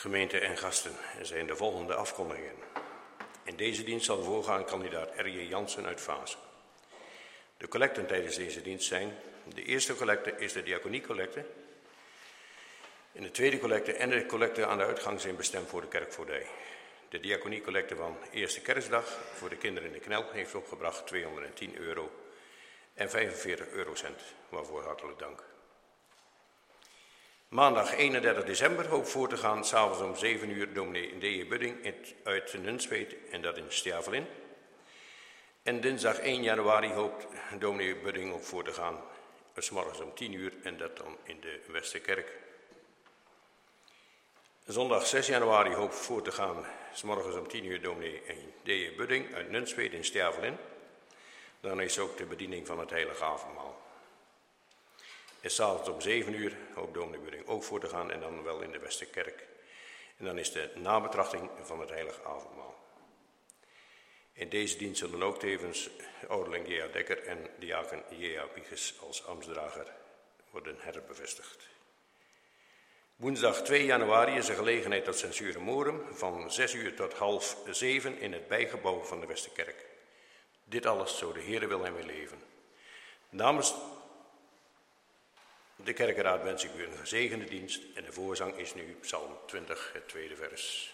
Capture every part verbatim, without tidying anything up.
Gemeente en gasten, er zijn de volgende afkondigingen. In deze dienst zal voorgaan kandidaat R J Jansen uit Vaassen. De collecten tijdens deze dienst zijn: de eerste collecte is de diaconiecollecte. En de tweede collecte en de collecte aan de uitgang zijn bestemd voor de kerkvoogdij. De diaconiecollecte van Eerste Kerstdag voor de kinderen in de knel heeft opgebracht tweehonderdtien euro en vijfenveertig eurocent, waarvoor hartelijk dank. Maandag eenendertig december hoopt voor te gaan, s'avonds om zeven uur, dominee D J Budding uit Nunspeet en dat in Stervelin. En dinsdag één januari hoopt dominee Budding ook voor te gaan, s morgens om tien uur en dat dan in de Westerkerk. Zondag zes januari hoopt voor te gaan, s morgens om tien uur, dominee D J Budding uit Nunspeet in Stervelin. Dan is ook de bediening van het heilige avondmaal. En s'avonds om zeven uur hoopt dominee Budding ook voor te gaan en dan wel in de Westerkerk. En dan is de nabetrachting van het heilige avondmaal. In deze dienst zullen ook tevens ouderling J A Dekker en diaken J A Pieges als ambtsdrager worden herbevestigd. Woensdag twee januari is er gelegenheid tot censuur morum van zes uur tot half zeven in het bijgebouw van de Westerkerk. Dit alles zo de Heere wil en wil leven. Namens de kerkenraad wens ik u een gezegende dienst en de voorzang is nu Psalm twintig, het tweede vers.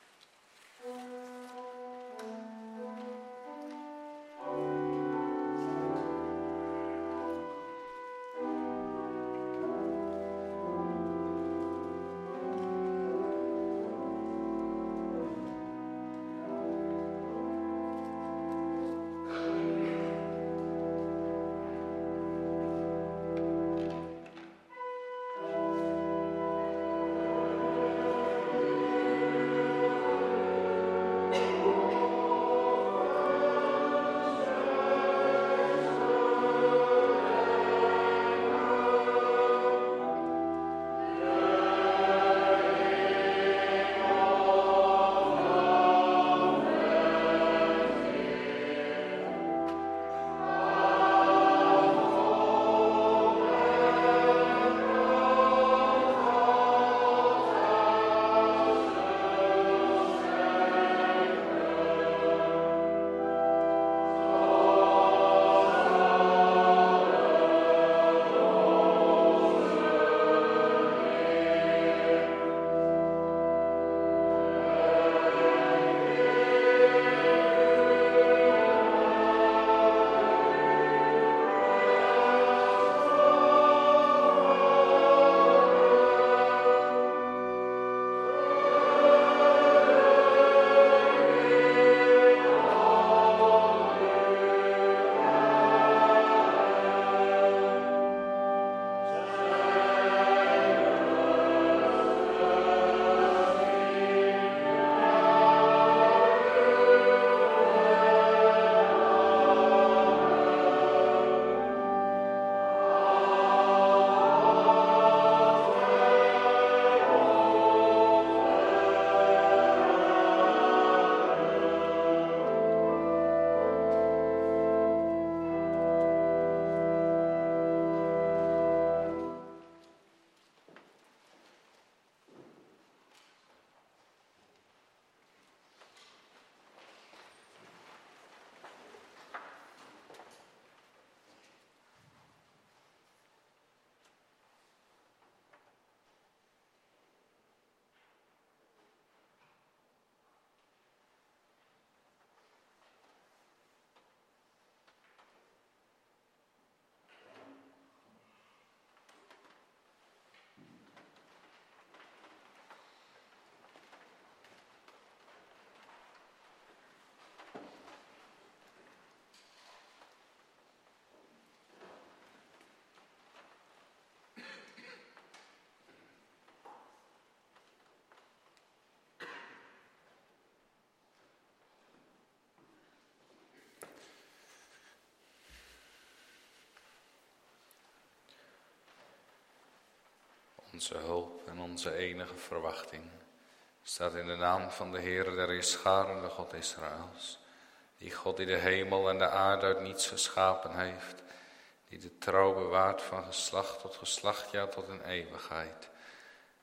Onze hulp en onze enige verwachting staat in de naam van de Heer der Heerscharen, de God Israëls. Die God die de hemel en de aarde uit niets geschapen heeft. Die de trouw bewaart van geslacht tot geslacht, ja tot een eeuwigheid.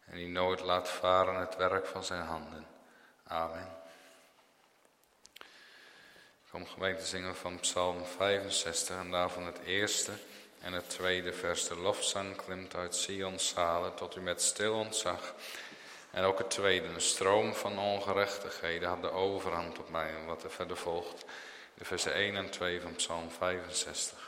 en die nooit laat varen het werk van zijn handen. Amen. Kom gemeente zingen van Psalm vijfenzestig en daarvan het eerste en het tweede vers. De lofzang klimt uit Sions zalen tot u met stil ontzag. En ook het tweede, een stroom van ongerechtigheden had de overhand op mij. En wat er verder volgt, de versen één en twee van Psalm vijfenzestig.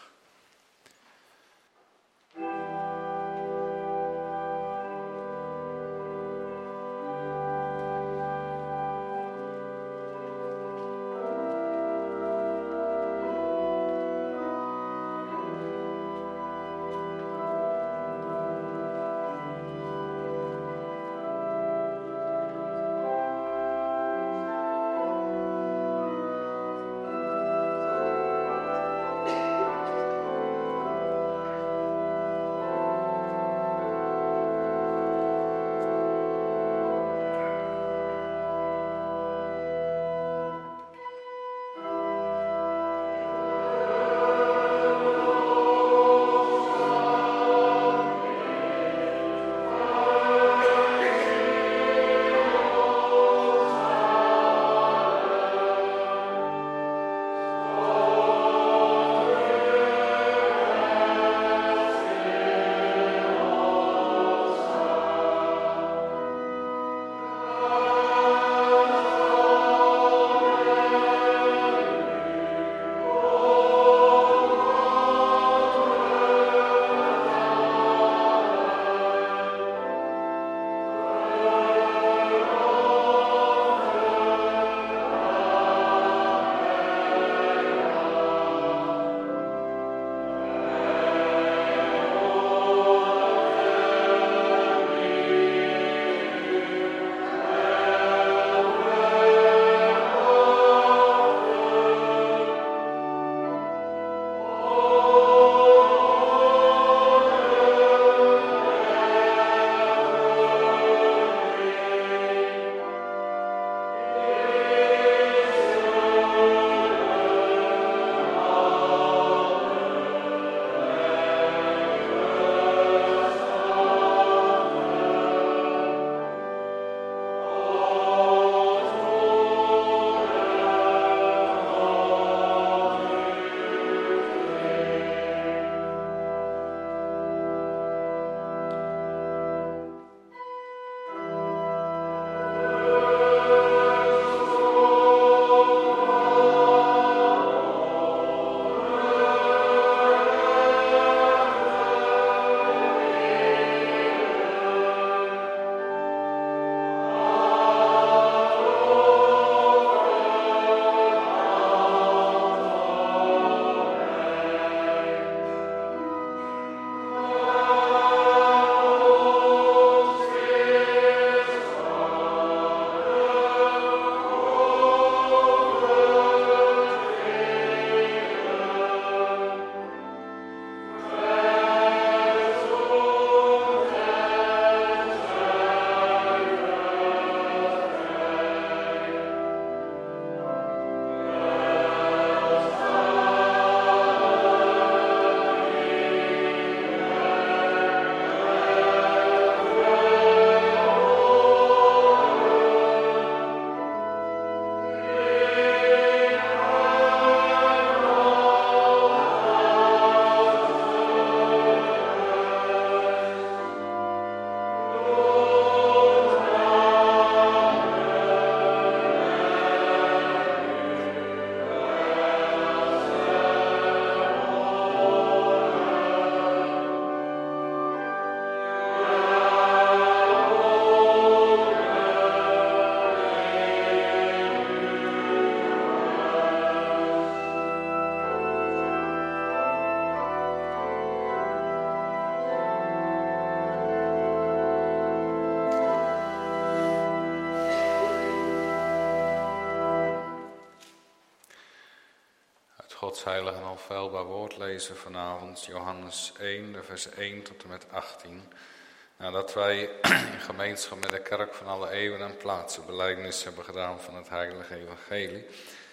Gods heilige en onfeilbaar woord lezen vanavond, Johannes één, de vers één tot en met achttien. Nadat wij in gemeenschap met de kerk van alle eeuwen en plaatsen belijdenis hebben gedaan van het heilige evangelie.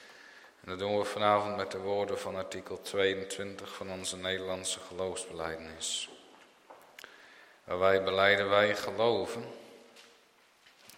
En dat doen we vanavond met de woorden van artikel tweeëntwintig van onze Nederlandse geloofsbelijdenis. Waarbij belijden wij geloven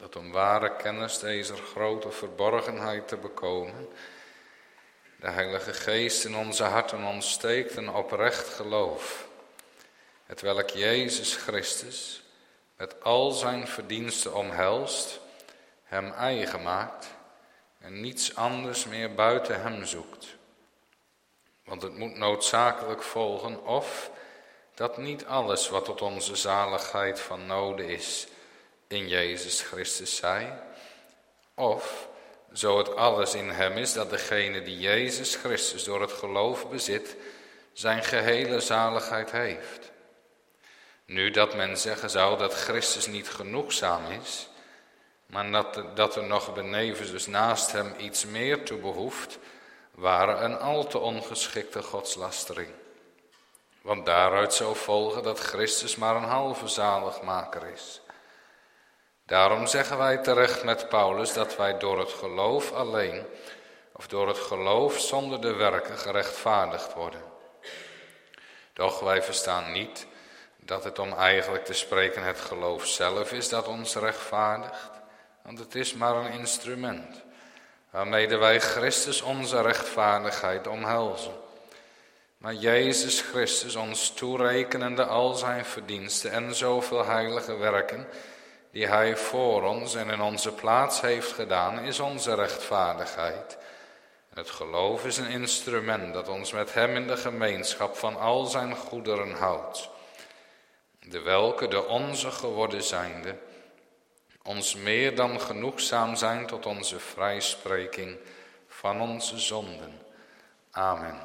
dat om ware kennis deze grote verborgenheid te bekomen, de Heilige Geest in onze harten ontsteekt een oprecht geloof, hetwelk Jezus Christus met al zijn verdiensten omhelst, hem eigen maakt en niets anders meer buiten hem zoekt. Want het moet noodzakelijk volgen of dat niet alles wat tot onze zaligheid van noden is in Jezus Christus zij, of zo het alles in hem is dat degene die Jezus Christus door het geloof bezit, zijn gehele zaligheid heeft. Nu dat men zeggen zou dat Christus niet genoegzaam is, maar dat, dat er nog benevens dus naast hem iets meer toe behoeft, waren een al te ongeschikte godslastering. Want daaruit zou volgen dat Christus maar een halve zaligmaker is. Daarom zeggen wij terecht met Paulus dat wij door het geloof alleen, of door het geloof zonder de werken gerechtvaardigd worden. Doch wij verstaan niet dat het om eigenlijk te spreken het geloof zelf is dat ons rechtvaardigt, want het is maar een instrument waarmede wij Christus onze rechtvaardigheid omhelzen. Maar Jezus Christus ons toerekenende al zijn verdiensten en zoveel heilige werken die hij voor ons en in onze plaats heeft gedaan, is onze rechtvaardigheid. En het geloof is een instrument dat ons met hem in de gemeenschap van al zijn goederen houdt, de welke de onze geworden zijnde, ons meer dan genoegzaam zijn tot onze vrijspreking van onze zonden. Amen.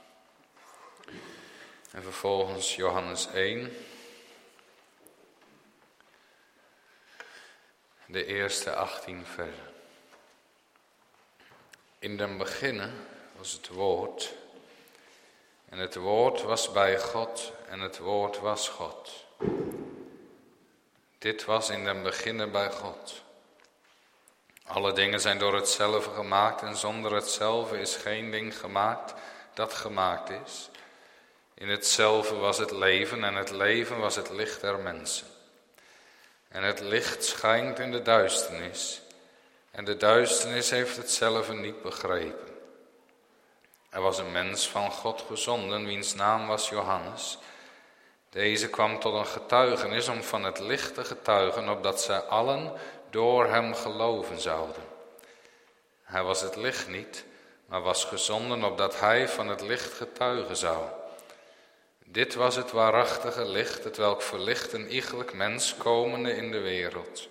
En vervolgens Johannes één, de eerste achttien versen. In den beginne was het woord, en het woord was bij God, en het woord was God. Dit was in den beginne bij God. Alle dingen zijn door hetzelfde gemaakt en zonder hetzelfde is geen ding gemaakt dat gemaakt is. In hetzelfde was het leven en het leven was het licht der mensen. En het licht schijnt in de duisternis en de duisternis heeft hetzelfde niet begrepen. Er was een mens van God gezonden, wiens naam was Johannes. Deze kwam tot een getuigenis om van het licht te getuigen, opdat zij allen door hem geloven zouden. Hij was het licht niet, maar was gezonden opdat hij van het licht getuigen zou. Dit was het waarachtige licht, hetwelk verlicht een iegelijk mens komende in de wereld.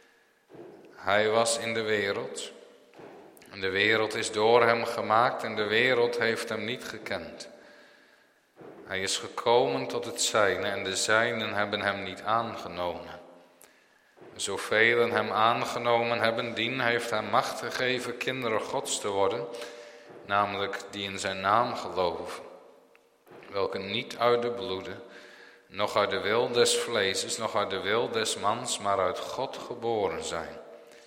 Hij was in de wereld, en de wereld is door hem gemaakt en de wereld heeft hem niet gekend. Hij is gekomen tot het zijne en de zijnen hebben hem niet aangenomen. Zoveel hem aangenomen hebben, dien heeft hij macht gegeven kinderen Gods te worden, namelijk die in zijn naam geloven, welke niet uit de bloeden, noch uit de wil des vleeses, noch uit de wil des mans, maar uit God geboren zijn.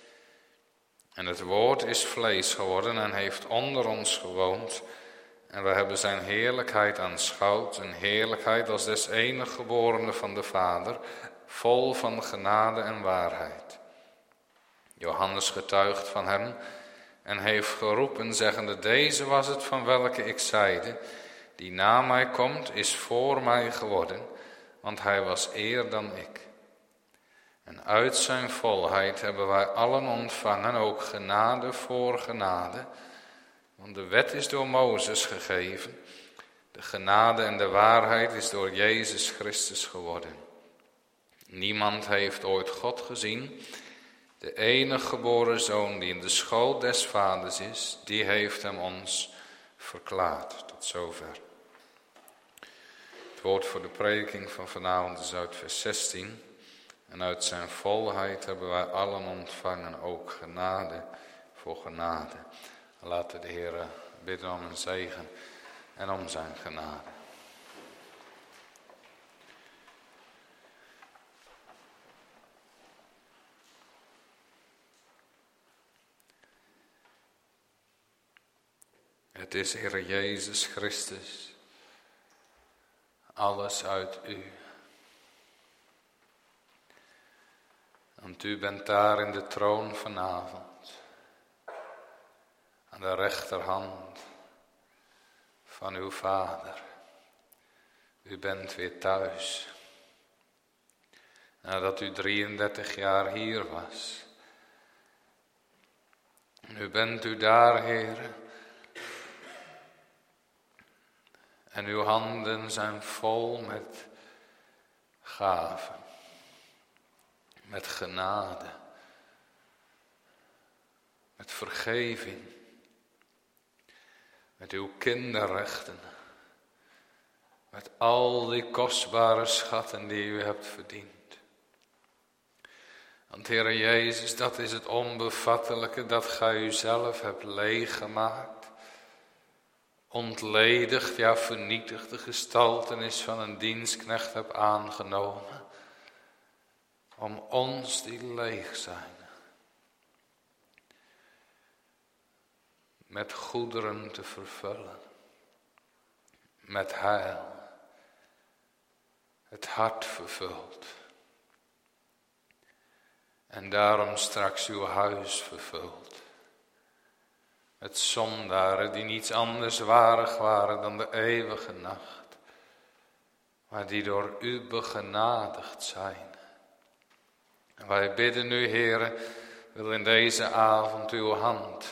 En het woord is vlees geworden en heeft onder ons gewoond, en we hebben zijn heerlijkheid aanschouwd, een heerlijkheid als des enige geborene van de Vader, vol van genade en waarheid. Johannes getuigt van hem en heeft geroepen, zeggende, deze was het van welke ik zeide, die na mij komt, is voor mij geworden, want hij was eer dan ik. En uit zijn volheid hebben wij allen ontvangen, ook genade voor genade. Want de wet is door Mozes gegeven, de genade en de waarheid is door Jezus Christus geworden. Niemand heeft ooit God gezien, de enige geboren Zoon die in de schoot des Vaders is, die heeft hem ons verklaard. Tot zover. Het woord voor de prediking van vanavond is uit vers zestien. En uit zijn volheid hebben wij allen ontvangen, ook genade voor genade. Laten we de Heer bidden om een zegen en om zijn genade. Het is Heer Jezus Christus, alles uit u. Want u bent daar in de troon vanavond, aan de rechterhand van uw Vader. U bent weer thuis. Nadat u drieëndertig jaar hier was. Nu bent u daar, Heere. En uw handen zijn vol met gaven. Met genade. Met vergeving. Met uw kinderrechten. Met al die kostbare schatten die u hebt verdiend. Want Heere Jezus, dat is het onbevattelijke dat gij uzelf hebt leeggemaakt. Ontledigd, ja vernietigd, de gestaltenis van een dienstknecht hebt aangenomen. Om ons die leeg zijn. Met goederen te vervullen. Met heil. Het hart vervult. En daarom straks uw huis vervult. Met zondaren die niets anders waardig waren dan de eeuwige nacht. Maar die door u begenadigd zijn. En wij bidden u, Heere, wil in deze avond uw hand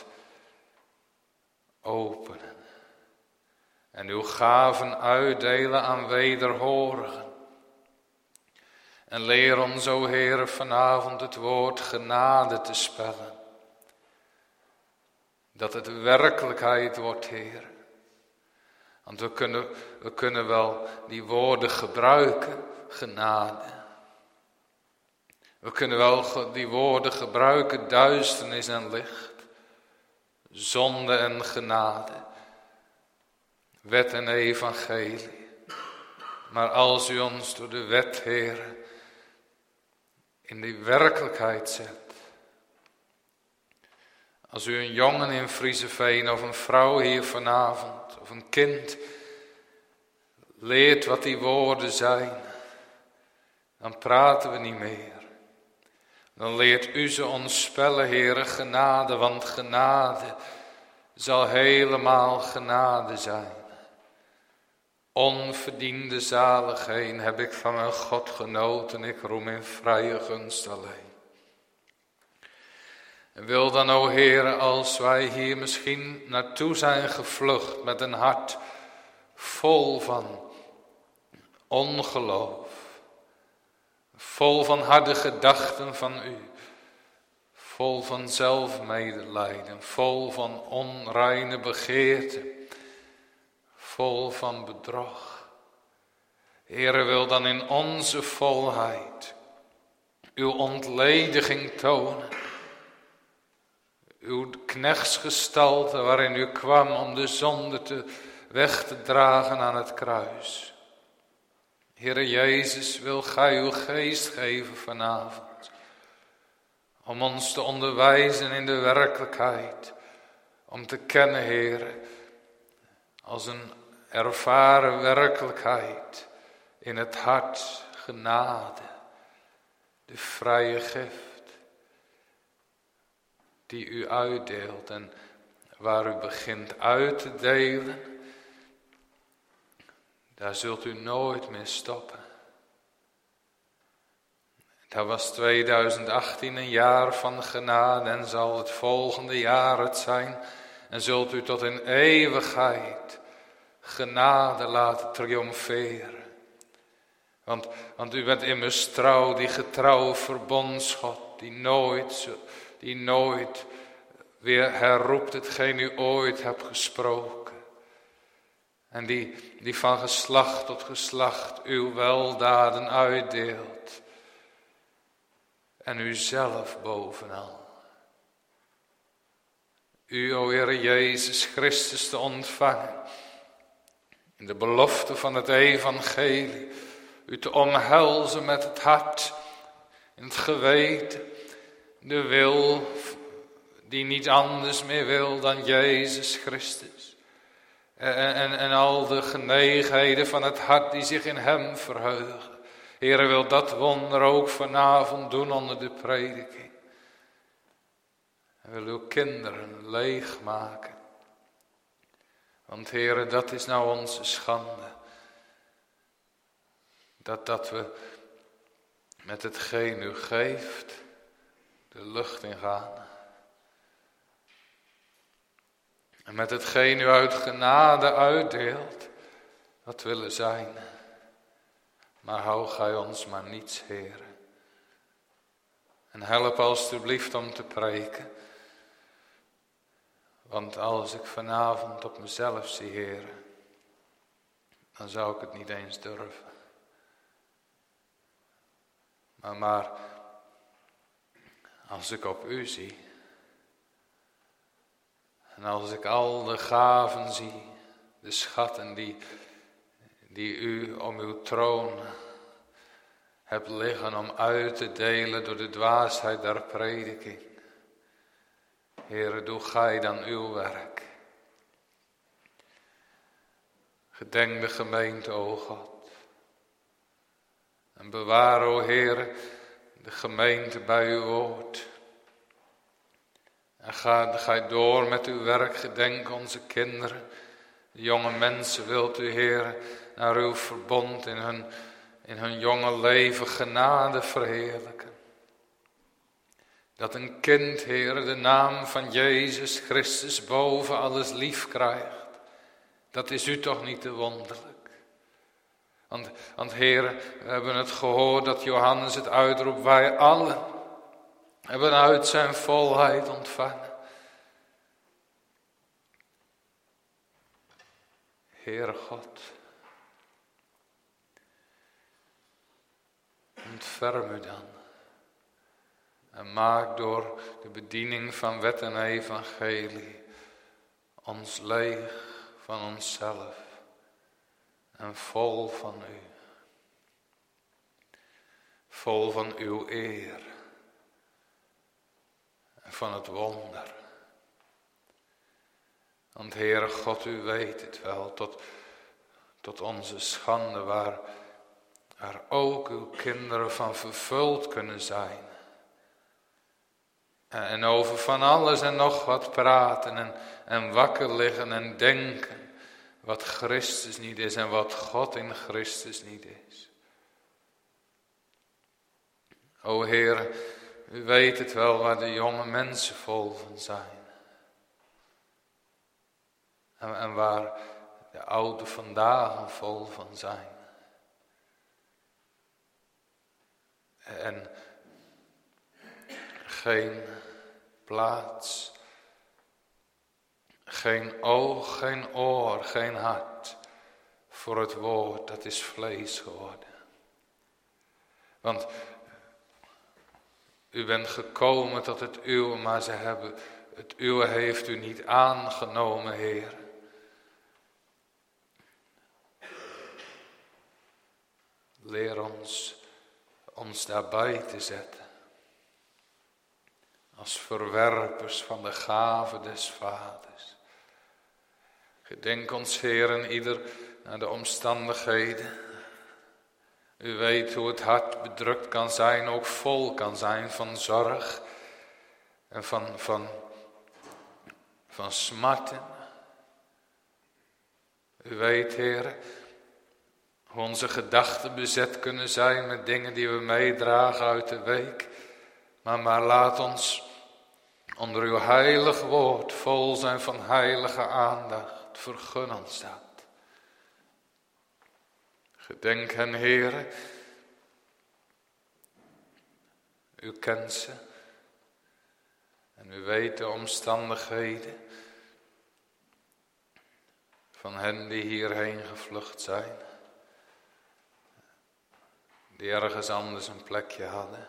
openen. En uw gaven uitdelen aan wederhorigen. En leer ons, o Heere, vanavond het woord genade te spellen. Dat het werkelijkheid wordt, Heere. Want we kunnen, we kunnen wel die woorden gebruiken, genade. We kunnen wel die woorden gebruiken, duisternis en licht. Zonde en genade. Wet en evangelie. Maar als u ons door de wet, Heere, in die werkelijkheid zet. Als u een jongen in Frieseveen of een vrouw hier vanavond of een kind leert wat die woorden zijn, dan praten we niet meer. Dan leert u ze ons spellen, Heere, genade, want genade zal helemaal genade zijn. Onverdiende zaligheid heb ik van mijn God genoten, ik roem in vrije gunst alleen. En wil dan, o Heere, als wij hier misschien naartoe zijn gevlucht met een hart vol van ongeloof, vol van harde gedachten van u, vol van zelfmedelijden, vol van onreine begeerten, vol van bedrog. Heere, wil dan in onze volheid uw ontlediging tonen. Uw knechtsgestalte waarin u kwam om de zonde te, weg te dragen aan het kruis. Heere Jezus, wil gij uw geest geven vanavond. Om ons te onderwijzen in de werkelijkheid. Om te kennen, Heere, als een ervaren werkelijkheid in het hart, genade, de vrije gift die u uitdeelt en waar u begint uit te delen, daar zult u nooit meer stoppen. Dat was tweeduizend achttien een jaar van genade en zal het volgende jaar het zijn. En zult u tot in eeuwigheid genade laten triomferen. Want, want u bent immers trouw, die getrouwe verbondsgod, die nooit, die nooit weer herroept hetgeen u ooit hebt gesproken. En die, die van geslacht tot geslacht uw weldaden uitdeelt. En u zelf bovenal. U, o Heere Jezus Christus, te ontvangen. In de belofte van het evangelie. U te omhelzen met het hart. In het geweten. De wil die niet anders meer wil dan Jezus Christus. En, en, en al de genegenheden van het hart die zich in hem verheugen. Heere, wil dat wonder ook vanavond doen onder de prediking. En wil uw kinderen leegmaken. Want Heere, dat is nou onze schande. Dat, dat we met hetgeen u geeft de lucht in gaan. En met hetgeen u uit genade uitdeelt, dat willen zijn. Maar hou gij ons maar niets, Heere. En help alstublieft om te preken. Want als ik vanavond op mezelf zie, Heere, dan zou ik het niet eens durven. Maar, maar als ik op u zie, en als ik al de gaven zie, de schatten die, die u om uw troon hebt liggen om uit te delen door de dwaasheid der prediking. Heere, doe gij dan uw werk. Gedenk de gemeente, o God. En bewaar, o Heere, de gemeente bij uw woord. En ga, ga door met uw werk, gedenk onze kinderen. De jonge mensen wilt u, Heere, naar uw verbond in hun, in hun jonge leven genade verheerlijken. Dat een kind, Heere, de naam van Jezus Christus boven alles lief krijgt. Dat is u toch niet te wonderlijk. Want, want Heere, we hebben het gehoord dat Johannes het uitroept. Wij allen hebben uit zijn volheid ontvangen. Heere God, ontferm u dan. En maak door de bediening van wet en evangelie ons leeg van onszelf en vol van u. Vol van uw eer en van het wonder. Want Heere God, u weet het wel, tot, tot onze schande waar, waar ook uw kinderen van vervuld kunnen zijn. En over van alles en nog wat praten en, en wakker liggen en denken wat Christus niet is en wat God in Christus niet is. O Heer, u weet het wel waar de jonge mensen vol van zijn. En, en waar de oude vandaag vol van zijn. En geen plaats, geen oog, geen oor, geen hart voor het woord dat is vlees geworden. Want u bent gekomen tot het uwe, maar ze hebben, het uwe heeft u niet aangenomen, Heer. Leer ons ons daarbij te zetten. Als verwerpers van de gave des Vaders. Gedenk ons, Heer, en ieder naar de omstandigheden. U weet hoe het hart bedrukt kan zijn, ook vol kan zijn van zorg en van, van, van smarten. U weet, Heer, hoe onze gedachten bezet kunnen zijn met dingen die we meedragen uit de week. Maar, maar laat ons onder uw heilig woord vol zijn van heilige aandacht. Vergun ons dat. Gedenk hen, Heere. U kent ze. En u weet de omstandigheden van hen die hierheen gevlucht zijn. Die ergens anders een plekje hadden.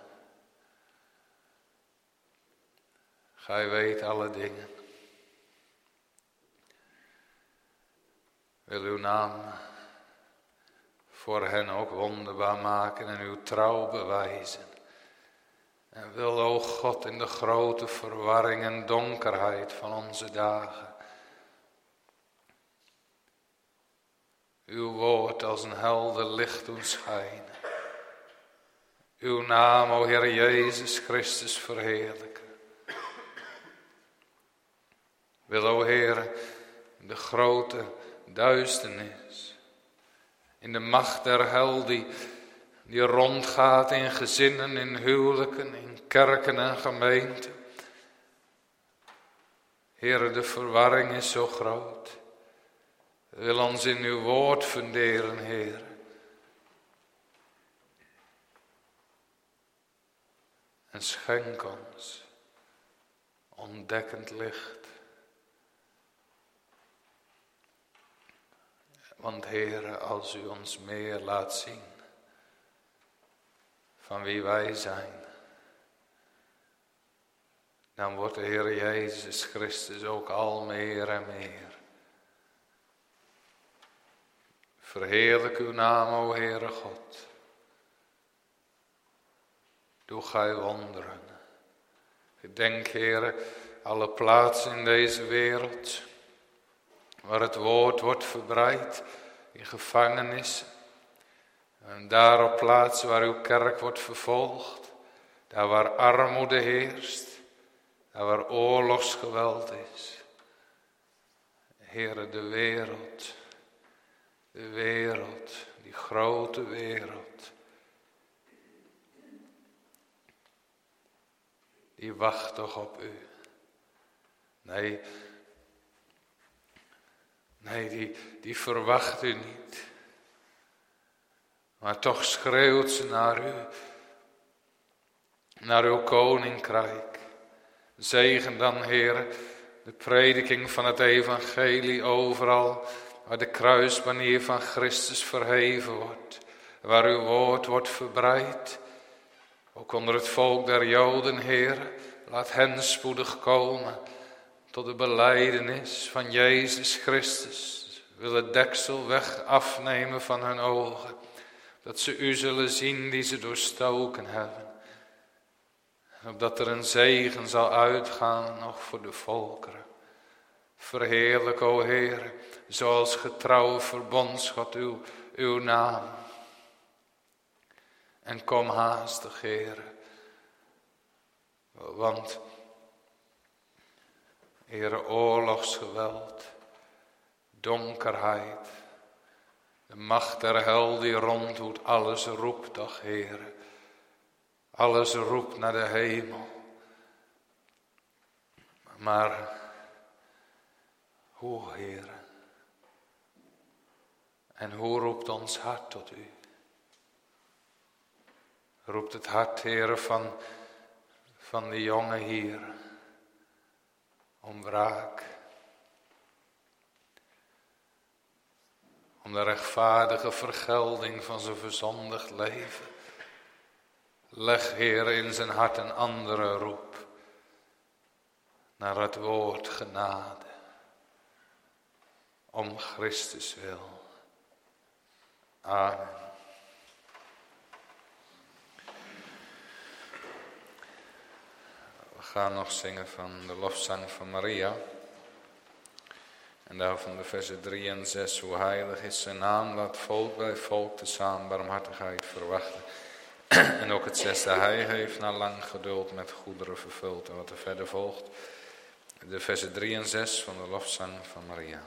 Gij weet alle dingen. Wil uw naam voor hen ook wonderbaar maken en uw trouw bewijzen. En wil, o God, in de grote verwarring en donkerheid van onze dagen uw woord als een helder licht doen schijnen. uw naam, o Heer Jezus Christus, verheerlijken. Wil, o Heer, de grote duisternis, in de macht der hel die, die rondgaat in gezinnen, in huwelijken, in kerken en gemeenten. Heer, de verwarring is zo groot. Wil ons in uw woord funderen, Heer. En schenk ons ontdekkend licht. Want Heere, als u ons meer laat zien van wie wij zijn, dan wordt de Heer Jezus Christus ook al meer en meer. Verheerlijk uw naam, o Heere God. Doe gij wonderen. Gedenk, Heere, alle plaatsen in deze wereld waar het woord wordt verbreid, in gevangenissen. En daar op plaatsen waar uw kerk wordt vervolgd, daar waar armoede heerst, daar waar oorlogsgeweld is. Heere, de wereld, de wereld, die grote wereld, die wacht toch op u. Nee, nee, die, die verwacht u niet. Maar toch schreeuwt ze naar u, naar uw koninkrijk. Zegen dan, Heer, de prediking van het evangelie overal waar de kruisbanier van Christus verheven wordt, waar uw woord wordt verbreid. Ook onder het volk der Joden, Heer, laat hen spoedig komen tot de belijdenis van Jezus Christus. Wil het deksel weg afnemen van hun ogen, dat ze u zullen zien die ze doorstoken hebben. Opdat er een zegen zal uitgaan nog voor de volkeren. Verheerlijk, o Heer, zoals getrouwe verbondsgod uw, uw naam. En kom haastig, Heer. Want, Heer, oorlogsgeweld, donkerheid, de macht der hel die ronddoet, alles roept toch, Heer. Alles roept naar de hemel. Maar, hoe, Heer? En hoe roept ons hart tot u? Roept het hart, Heer, van, van de jongen hier om wraak. Om de rechtvaardige vergelding van zijn verzondigd leven. Leg, Heer, in zijn hart een andere roep naar het woord genade. Om Christus wil. Amen. We gaan nog zingen van de lofzang van Maria. En daarvan de versen drie en zes. Hoe heilig is zijn naam, laat volk bij volk tezamen barmhartigheid verwachten. En ook het zesde, hij heeft na lang geduld met goederen vervuld. En wat er verder volgt, de versen drie en zes van de lofzang van Maria.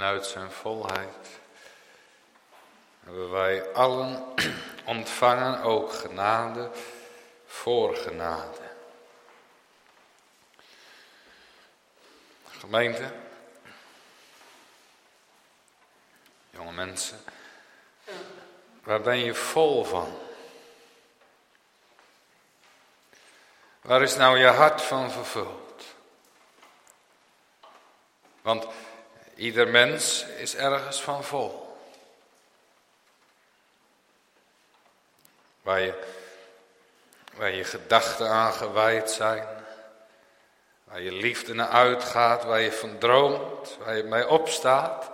En uit zijn volheid hebben wij allen ontvangen ook genade voor genade. Gemeente, jonge mensen, waar ben je vol van? Waar is nou je hart van vervuld? Want ieder mens is ergens van vol. Waar je, waar je gedachten aan gewijd zijn. Waar je liefde naar uitgaat. Waar je van droomt. Waar je mee opstaat.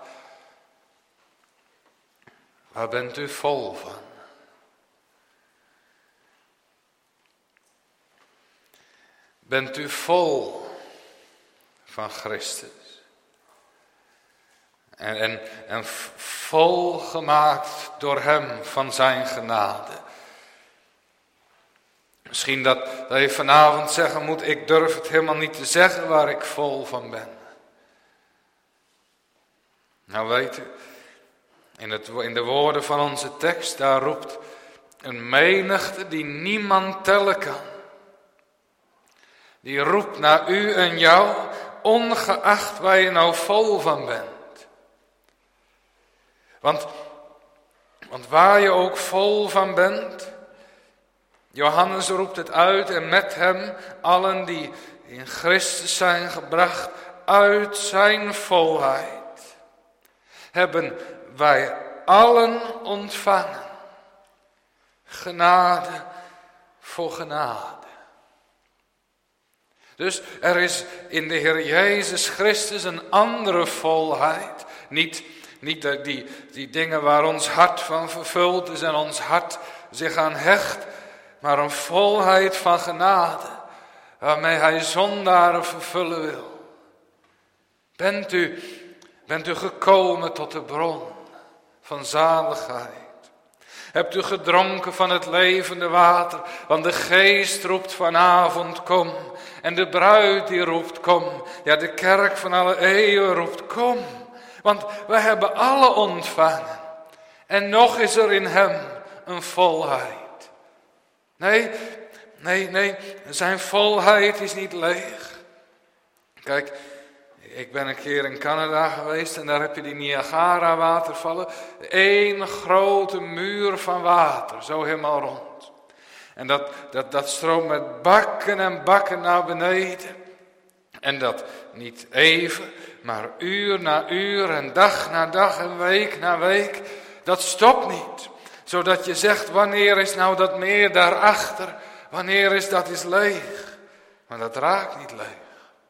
Waar bent u vol van? Bent u vol van Christus? En, en, en vol gemaakt door hem van zijn genade. Misschien dat, dat je vanavond zeggen moet, ik durf het helemaal niet te zeggen waar ik vol van ben. Nou weet u, in, het, in de woorden van onze tekst, daar roept een menigte die niemand tellen kan. Die roept naar u en jou, ongeacht waar je nou vol van bent. Want, want waar je ook vol van bent, Johannes roept het uit en met hem allen die in Christus zijn gebracht uit zijn volheid, hebben wij allen ontvangen genade voor genade. Dus er is in de Heer Jezus Christus een andere volheid, niet Niet die, die dingen waar ons hart van vervuld is en ons hart zich aan hecht, maar een volheid van genade, waarmee hij zondaren vervullen wil. Bent u, bent u gekomen tot de bron van zaligheid? Hebt u gedronken van het levende water? Want de geest roept vanavond, kom. En de bruid die roept, kom. Ja, de kerk van alle eeuwen roept, kom. Want we hebben alle ontvangen. En nog is er in hem een volheid. Nee, nee, nee. Zijn volheid is niet leeg. Kijk, ik ben een keer in Canada geweest en daar heb je die Niagara watervallen. Eén grote muur van water, zo helemaal rond. En dat, dat, dat stroomt met bakken en bakken naar beneden. En dat niet even, maar uur na uur en dag na dag en week na week. Dat stopt niet. Zodat je zegt, wanneer is nou dat meer daarachter? Wanneer is dat is leeg? Maar dat raakt niet leeg.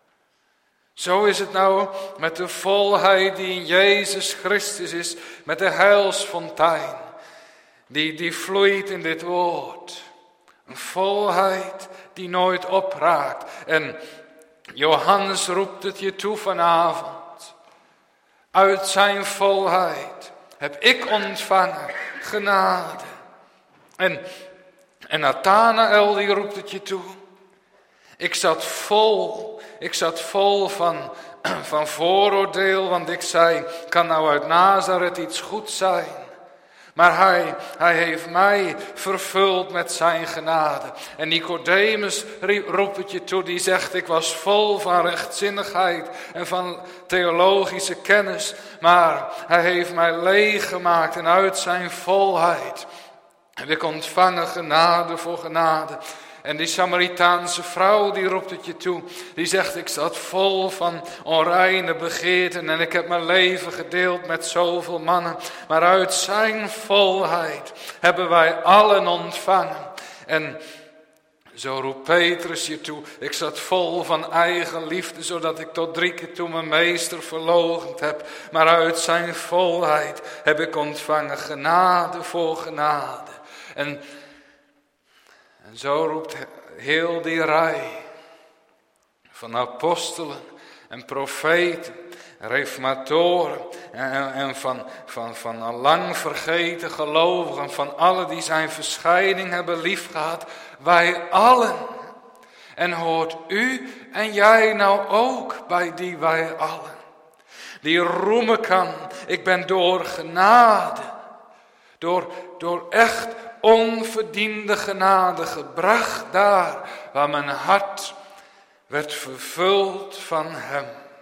Zo is het nou met de volheid die in Jezus Christus is. Met de heilsfontein. Die, die vloeit in dit woord. Een volheid die nooit opraakt. En Johannes roept het je toe vanavond. Uit zijn volheid heb ik ontvangen genade. En, en Nathanael die roept het je toe. Ik zat vol, ik zat vol van, van vooroordeel, want ik zei, kan nou uit Nazareth iets goeds zijn? Maar hij, hij heeft mij vervuld met zijn genade. En Nicodemus roept het je toe, die zegt, ik was vol van rechtzinnigheid en van theologische kennis. Maar hij heeft mij leeg gemaakt en uit zijn volheid heb ik ontvangen genade voor genade. En die Samaritaanse vrouw die roept het je toe. Die zegt, ik zat vol van onreine begeerten en ik heb mijn leven gedeeld met zoveel mannen. Maar uit zijn volheid hebben wij allen ontvangen. En zo roept Petrus je toe. Ik zat vol van eigen liefde, zodat ik tot drie keer toe mijn meester verloochend heb. Maar uit zijn volheid heb ik ontvangen genade voor genade. En... En zo roept heel die rij van apostelen en profeten, reformatoren en, en van, van, van al lang vergeten gelovigen, van allen die zijn verschijning hebben liefgehad, wij allen. En hoort u en jij nou ook bij die wij allen? die roemen kan. Ik ben door genade, door, door echt onverdiende genade gebracht daar waar mijn hart werd vervuld van hem.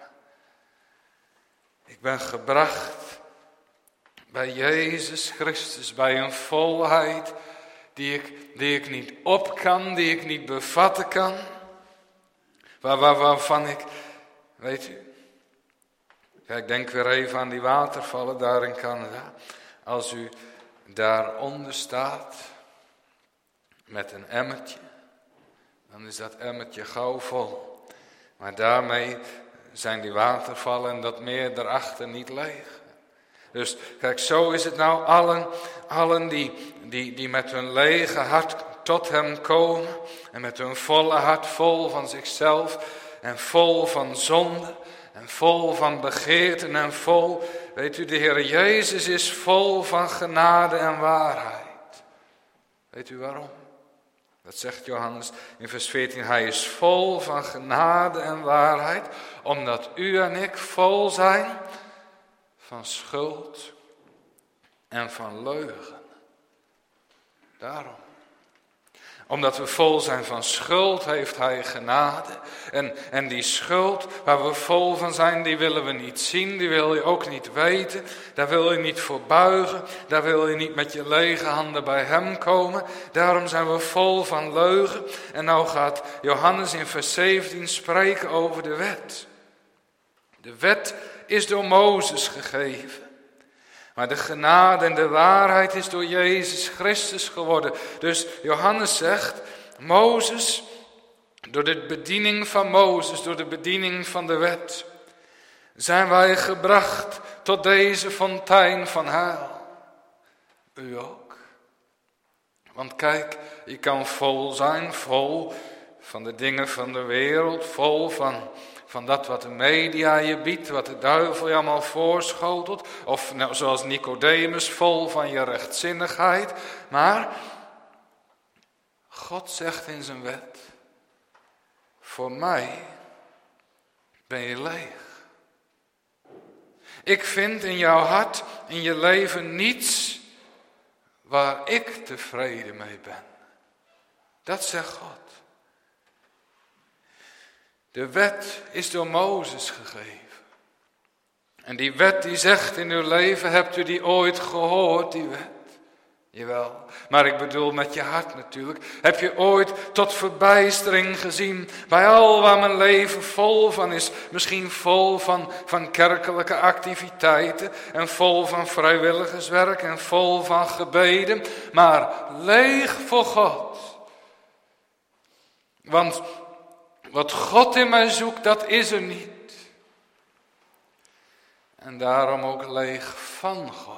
Ik ben gebracht bij Jezus Christus, bij een volheid die ik, die ik niet op kan, die ik niet bevatten kan. Waar, waar, waarvan ik, weet u, ja, ik denk weer even aan die watervallen daar in Canada. Als u daaronder staat met een emmertje, dan is dat emmertje gauw vol. Maar daarmee zijn die watervallen en dat meer daarachter niet leeg. Dus kijk, zo is het nou allen, allen die, die, die met hun lege hart tot hem komen. En met hun volle hart vol van zichzelf en vol van zonde. En vol van begeerten en vol, weet u, de Heer Jezus is vol van genade en waarheid. Weet u waarom? Dat zegt Johannes in vers veertien. Hij is vol van genade en waarheid, omdat u en ik vol zijn van schuld en van leugen. Daarom. Omdat we vol zijn van schuld, heeft hij genade. En, en die schuld waar we vol van zijn, die willen we niet zien. Die wil je ook niet weten. Daar wil je niet voor buigen. Daar wil je niet met je lege handen bij hem komen. Daarom zijn we vol van leugen. En nou gaat Johannes in vers zeventien spreken over de wet. De wet is door Mozes gegeven. Maar de genade en de waarheid is door Jezus Christus geworden. Dus Johannes zegt, Mozes, door de bediening van Mozes, door de bediening van de wet, zijn wij gebracht tot deze fontein van heil. U ook. Want kijk, je kan vol zijn, vol van de dingen van de wereld, vol van... Van dat wat de media je biedt, wat de duivel je allemaal voorschotelt. Of nou, zoals Nicodemus, vol van je rechtzinnigheid. Maar God zegt in zijn wet, voor mij ben je leeg. Ik vind in jouw hart, in je leven niets waar ik tevreden mee ben. Dat zegt God. De wet is door Mozes gegeven. En die wet die zegt in uw leven, hebt u die ooit gehoord, die wet? Jawel, maar ik bedoel met je hart natuurlijk. Heb je ooit tot verbijstering gezien bij al waar mijn leven vol van is? Misschien vol van, van kerkelijke activiteiten en vol van vrijwilligerswerk en vol van gebeden, maar leeg voor God. Want wat God in mij zoekt, dat is er niet. En daarom ook leeg van God.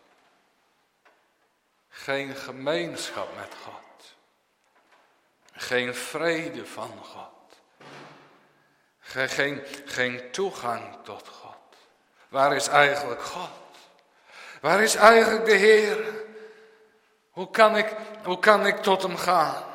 Geen gemeenschap met God. Geen vrede van God. Geen, geen, geen toegang tot God. Waar is eigenlijk God? Waar is eigenlijk de Heer? Hoe kan ik, hoe kan ik tot hem gaan?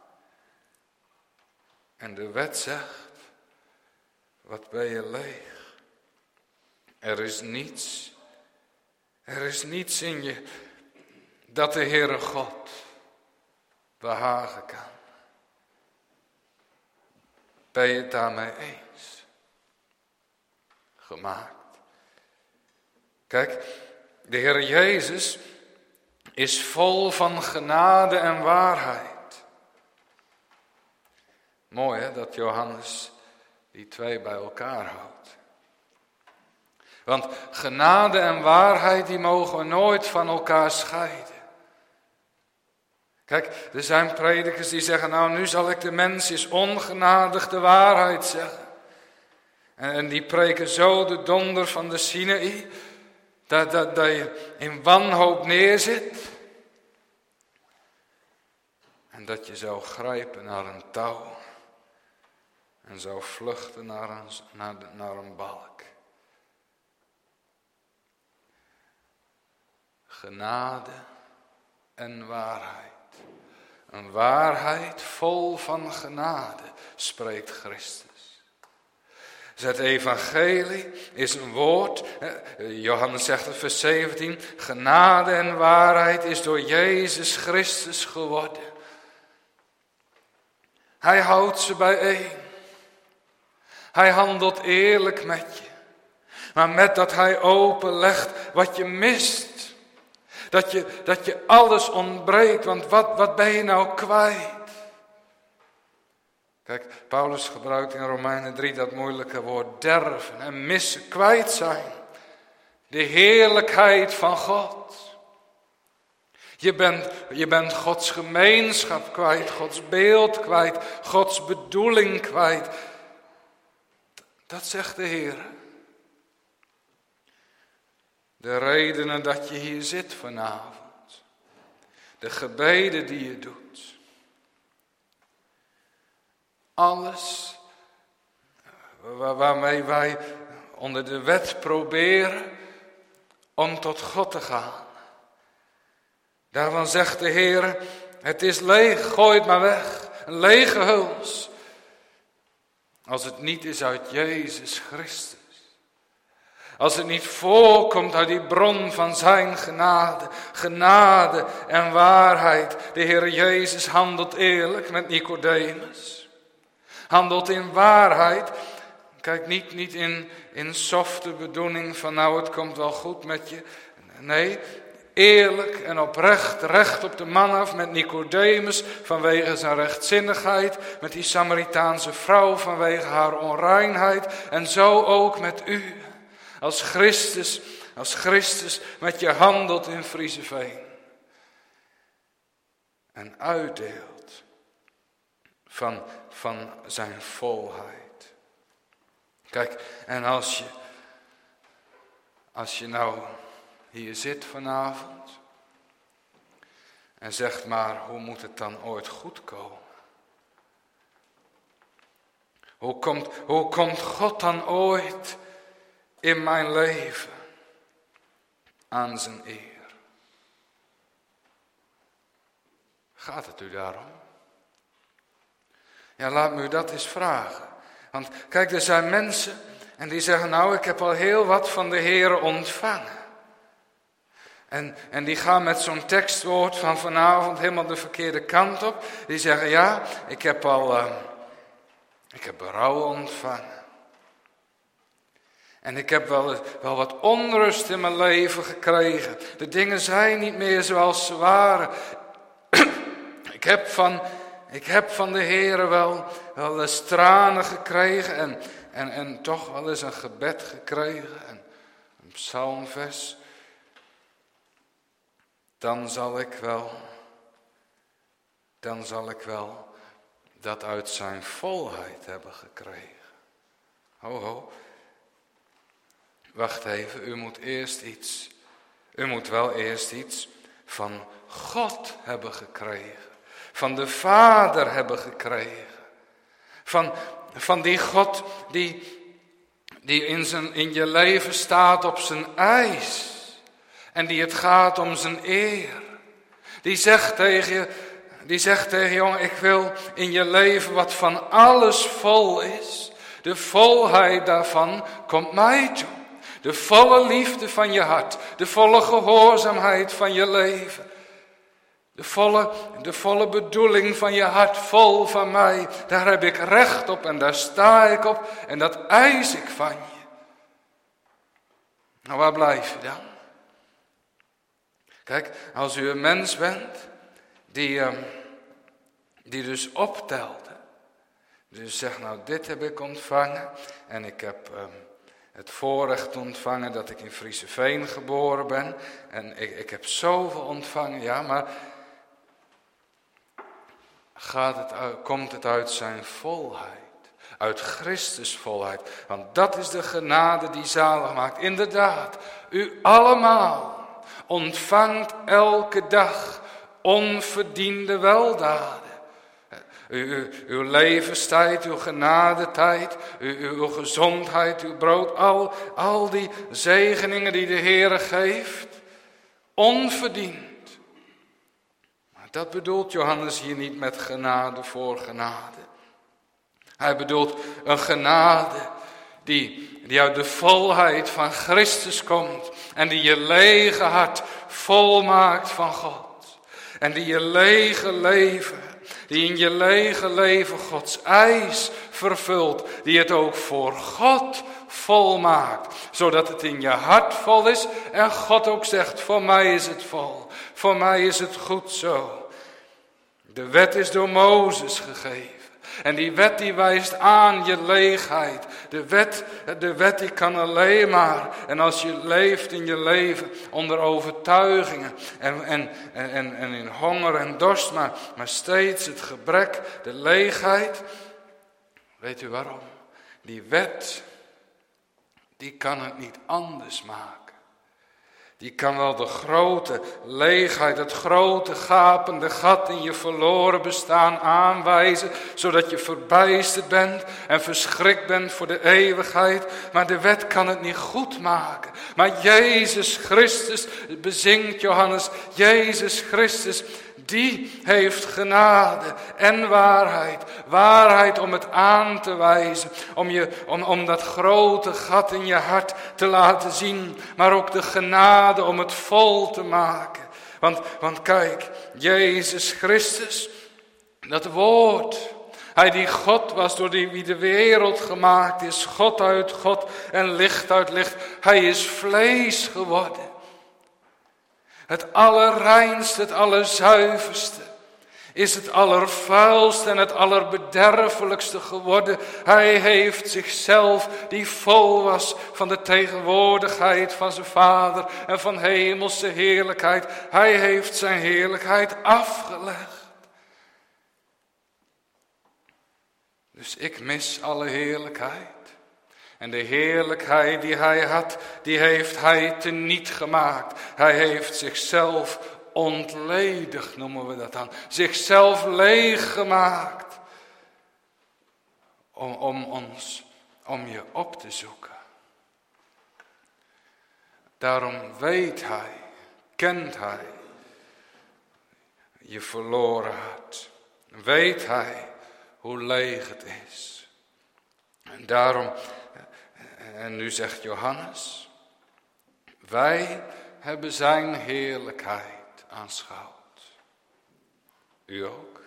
En de wet zegt, wat ben je leeg? Er is niets, er is niets in je dat de Heere God behagen kan. Ben je het daarmee eens? Gemaakt. Kijk, de Heer Jezus is vol van genade en waarheid. Mooi hè, dat Johannes die twee bij elkaar houdt. Want genade en waarheid die mogen we nooit van elkaar scheiden. Kijk, er zijn predikers die zeggen, nou nu zal ik de mens eens ongenadig de waarheid zeggen. En, en die preken zo de donder van de Sinaï, dat, dat, dat je in wanhoop neerzit. En dat je zou grijpen naar een touw. En zou vluchten naar een, naar, naar een balk. Genade en waarheid. Een waarheid vol van genade, spreekt Christus. Dus het evangelie is een woord. Johannes zegt het vers zeventien. Genade en waarheid is door Jezus Christus geworden. Hij houdt ze bijeen. Hij handelt eerlijk met je. Maar met dat hij openlegt wat je mist. Dat je, dat je alles ontbreekt. Want wat, wat ben je nou kwijt? Kijk, Paulus gebruikt in Romeinen drie dat moeilijke woord derven en missen, kwijt zijn. De heerlijkheid van God. Je bent, je bent Gods gemeenschap kwijt, Gods beeld kwijt, Gods bedoeling kwijt. Dat zegt de Heer. De redenen dat je hier zit vanavond. De gebeden die je doet. Alles waarmee wij onder de wet proberen om tot God te gaan. Daarvan zegt de Heer, het is leeg, gooi het maar weg. Een lege huls. Als het niet is uit Jezus Christus. Als het niet voorkomt uit die bron van zijn genade. Genade en waarheid. De Heer Jezus handelt eerlijk met Nicodemus. Handelt in waarheid. Kijk, niet, niet in, in softe bedoeling van nou het komt wel goed met je. Nee, eerlijk en oprecht, recht op de man af met Nicodemus vanwege zijn rechtzinnigheid. Met die Samaritaanse vrouw vanwege haar onreinheid. En zo ook met u. Als Christus, als Christus met je handelt in Frieseveen. En uitdeelt van, van zijn volheid. Kijk, en als je, als je nou hier zit vanavond. En zegt maar, hoe moet het dan ooit goed komen? Hoe komt, hoe komt God dan ooit in mijn leven aan zijn eer? Gaat het u daarom? Ja, laat me u dat eens vragen. Want kijk, er zijn mensen en die zeggen, nou, ik heb al heel wat van de Heere ontvangen. En, en die gaan met zo'n tekstwoord van vanavond helemaal de verkeerde kant op. Die zeggen, ja, ik heb al, uh, ik heb berouw ontvangen. En ik heb wel, wel wat onrust in mijn leven gekregen. De dingen zijn niet meer zoals ze waren. ik, heb van, ik heb van de Heere wel, wel eens tranen gekregen. En, en, en toch wel eens een gebed gekregen. En een psalmvers. Dan zal ik wel, dan zal ik wel dat uit zijn volheid hebben gekregen. Ho, ho. Wacht even, u moet eerst iets, u moet wel eerst iets van God hebben gekregen. Van de Vader hebben gekregen. Van, van die God die, die in, zijn, in je leven staat op zijn eis. En die het gaat om zijn eer. Die zegt tegen je, die zegt tegen je, jongen, ik wil in je leven wat van alles vol is. De volheid daarvan komt mij toe. De volle liefde van je hart. De volle gehoorzaamheid van je leven. De volle, de volle bedoeling van je hart vol van mij. Daar heb ik recht op en daar sta ik op. En dat eis ik van je. Nou, waar blijf je dan? Kijk, als u een mens bent die, uh, die dus optelt. Dus zegt, nou dit heb ik ontvangen en ik heb uh, het voorrecht ontvangen dat ik in Frieseveen geboren ben. En ik, ik heb zoveel ontvangen, ja, maar gaat het uit, komt het uit zijn volheid? Uit Christus volheid. Want dat is de genade die zalig maakt. Inderdaad, u allemaal ontvangt elke dag onverdiende weldaden. U, uw levenstijd, uw genadetijd, uw, uw gezondheid, uw brood, al, al die zegeningen die de Heere geeft, onverdiend. Maar dat bedoelt Johannes hier niet met genade voor genade. Hij bedoelt een genade die, die uit de volheid van Christus komt en die je lege hart volmaakt van God. En die je lege leven, die in je lege leven Gods eis vervult, die het ook voor God volmaakt, zodat het in je hart vol is en God ook zegt, voor mij is het vol, voor mij is het goed zo. De wet is door Mozes gegeven. En die wet die wijst aan je leegheid. De wet, de wet die kan alleen maar. En als je leeft in je leven onder overtuigingen. En, en, en, en in honger en dorst. Maar, maar steeds het gebrek, de leegheid. Weet u waarom? Die wet, die kan het niet anders maken. Die kan wel de grote leegheid, het grote gapende gat in je verloren bestaan aanwijzen, zodat je verbijsterd bent en verschrikt bent voor de eeuwigheid. Maar de wet kan het niet goed maken. Maar Jezus Christus, bezingt Johannes, Jezus Christus, die heeft genade en waarheid. Waarheid om het aan te wijzen. Om, je, om, om dat grote gat in je hart te laten zien. Maar ook de genade om het vol te maken. Want, want kijk, Jezus Christus, dat woord. Hij die God was, door die wie de wereld gemaakt is. God uit God en licht uit licht. Hij is vlees geworden. Het allerreinste, het allerzuiverste, is het allervuilste en het allerbederfelijkste geworden. Hij heeft zichzelf, die vol was van de tegenwoordigheid van zijn Vader en van hemelse heerlijkheid. Hij heeft zijn heerlijkheid afgelegd. Dus ik mis alle heerlijkheid. En de heerlijkheid die hij had, die heeft hij teniet gemaakt. Hij heeft zichzelf ontledigd, noemen we dat dan. Zichzelf leeg gemaakt. Om, om ons, om je op te zoeken. Daarom weet hij, kent hij je verloren hart. Weet hij hoe leeg het is. En daarom... En nu zegt Johannes, wij hebben zijn heerlijkheid aanschouwd. U ook?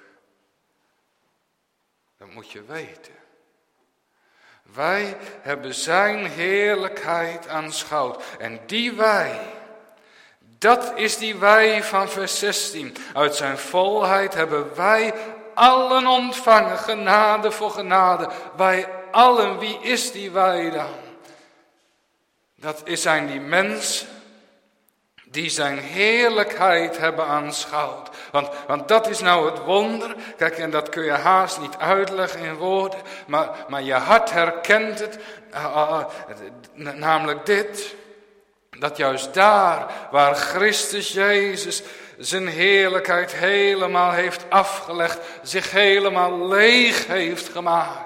Dat moet je weten. Wij hebben zijn heerlijkheid aanschouwd. En die wij, dat is die wij van vers zestien. Uit zijn volheid hebben wij allen ontvangen, genade voor genade. Wij allen, wie is die wij dan? Dat zijn die mensen die zijn heerlijkheid hebben aanschouwd. Want, want dat is nou het wonder. Kijk, en dat kun je haast niet uitleggen in woorden. Maar, maar je hart herkent het. Uh, uh, namelijk dit. Dat juist daar waar Christus Jezus zijn heerlijkheid helemaal heeft afgelegd. Zich helemaal leeg heeft gemaakt.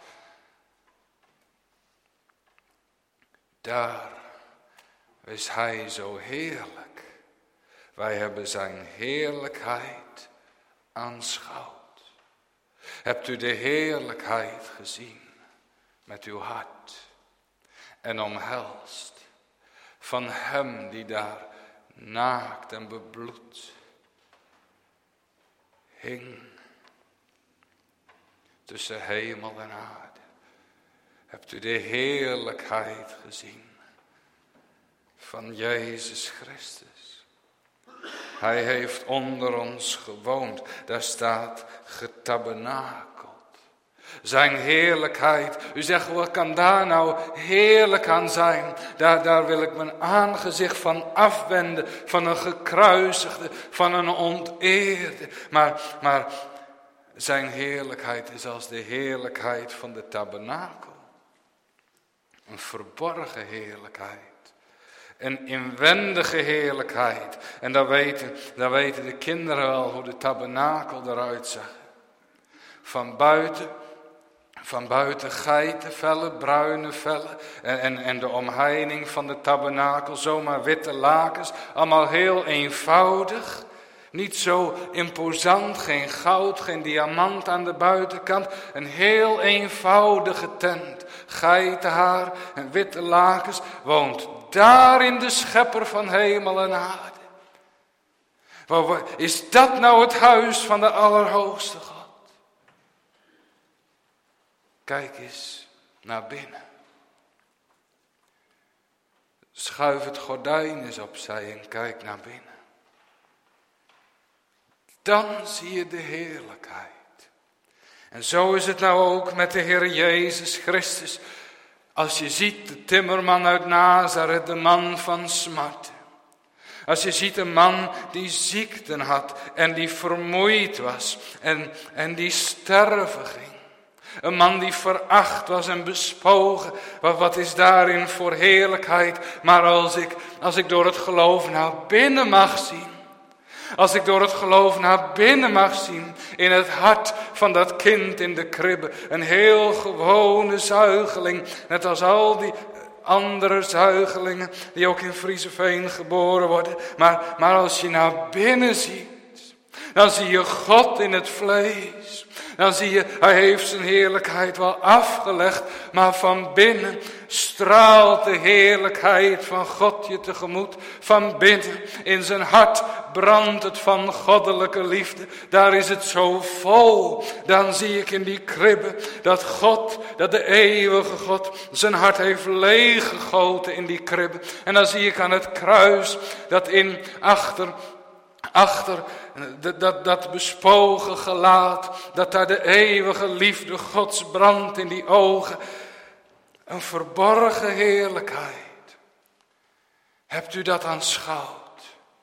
Daar is hij zo heerlijk. Wij hebben zijn heerlijkheid aanschouwd. Hebt u de heerlijkheid gezien met uw hart en omhelst van hem die daar naakt en bebloed hing tussen hemel en aarde? Hebt u de heerlijkheid gezien van Jezus Christus? Hij heeft onder ons gewoond. Daar staat getabernakeld. Zijn heerlijkheid. U zegt, wat kan daar nou heerlijk aan zijn? Daar, daar wil ik mijn aangezicht van afwenden. Van een gekruisigde, van een onteerde. Maar, maar zijn heerlijkheid is als de heerlijkheid van de tabernakel. Een verborgen heerlijkheid. Een inwendige heerlijkheid. En dan weten, dan weten de kinderen wel hoe de tabernakel eruit zag. Van buiten, van buiten geitenvellen, bruine vellen. En, en, en de omheining van de tabernakel, zomaar witte lakens. Allemaal heel eenvoudig. Niet zo imposant, geen goud, geen diamant aan de buitenkant. Een heel eenvoudige tent. geitenhaar en witte lakens, woont daarin de schepper van hemel en aarde. Is dat nou het huis van de Allerhoogste God? Kijk eens naar binnen. Schuif het gordijn eens opzij en kijk naar binnen. Dan zie je de heerlijkheid. En zo is het nou ook met de Heer Jezus Christus. Als je ziet de timmerman uit Nazareth, de man van smarten. Als je ziet een man die ziekten had en die vermoeid was en, en die sterven ging. Een man die veracht was en bespogen. Wat, wat is daarin voor heerlijkheid. Maar als ik, als ik door het geloof naar binnen mag zien. Als ik door het geloof naar binnen mag zien. In het hart van dat kind in de kribbe. Een heel gewone zuigeling. Net als al die andere zuigelingen die ook in Frieseveen geboren worden. Maar, maar als je naar binnen ziet. Dan zie je God in het vlees. Dan zie je, hij heeft zijn heerlijkheid wel afgelegd. Maar van binnen straalt de heerlijkheid van God je tegemoet. Van binnen in zijn hart brandt het van goddelijke liefde. Daar is het zo vol. Dan zie ik in die kribbe dat God, dat de eeuwige God zijn hart heeft leeggegoten in die kribbe. En dan zie ik aan het kruis dat in achter... Achter dat, dat, dat bespogen gelaat, dat daar de eeuwige liefde Gods brandt in die ogen. Een verborgen heerlijkheid. Hebt u dat aanschouwd?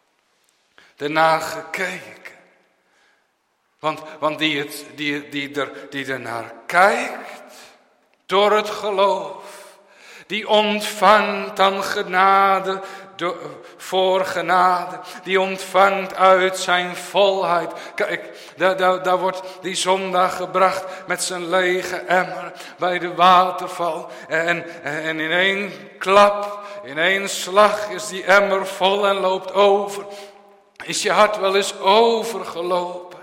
Daarna gekeken. Want, want die, het, die, die, er, die er naar kijkt, door het geloof, die ontvangt dan genade voor genade. Die ontvangt uit zijn volheid. Kijk, daar, daar, daar wordt die zondag gebracht met zijn lege emmer bij de waterval. En, en in één klap, in één slag is die emmer vol en loopt over. Is je hart wel eens overgelopen?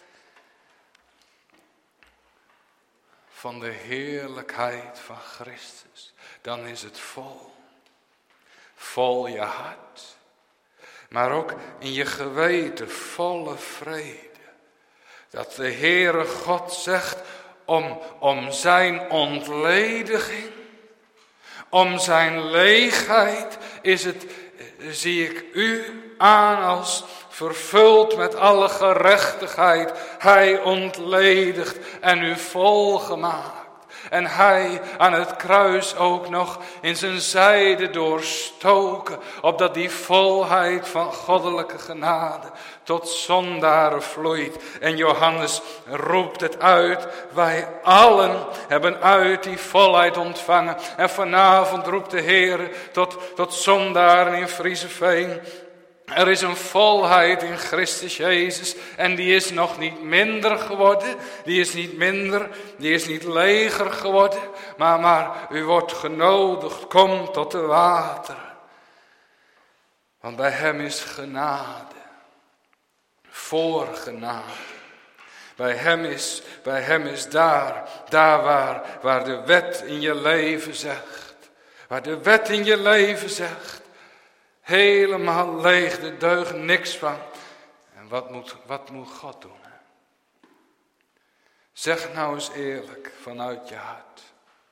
Van de heerlijkheid van Christus. Dan is het vol. Vol je hart. Maar ook in je geweten volle vrede. Dat de Heere God zegt om, om zijn ontlediging. Om zijn leegheid is het, zie ik u aan als vervuld met alle gerechtigheid. Hij ontledigt en u volgemaakt. En hij aan het kruis ook nog in zijn zijde doorstoken. Opdat die volheid van goddelijke genade tot zondaren vloeit. En Johannes roept het uit. Wij allen hebben uit die volheid ontvangen. En vanavond roept de Heer tot, tot zondaren in Frieseveen. Er is een volheid in Christus Jezus en die is nog niet minder geworden. Die is niet minder, die is niet leger geworden. Maar, maar u wordt genodigd, kom tot de wateren. Want bij hem is genade, voor genade. Bij hem is, bij hem is daar, daar waar, waar de wet in je leven zegt. Waar de wet in je leven zegt. Helemaal leeg, er deugt niks van. En wat moet, wat moet God doen? Hè? Zeg nou eens eerlijk vanuit je hart.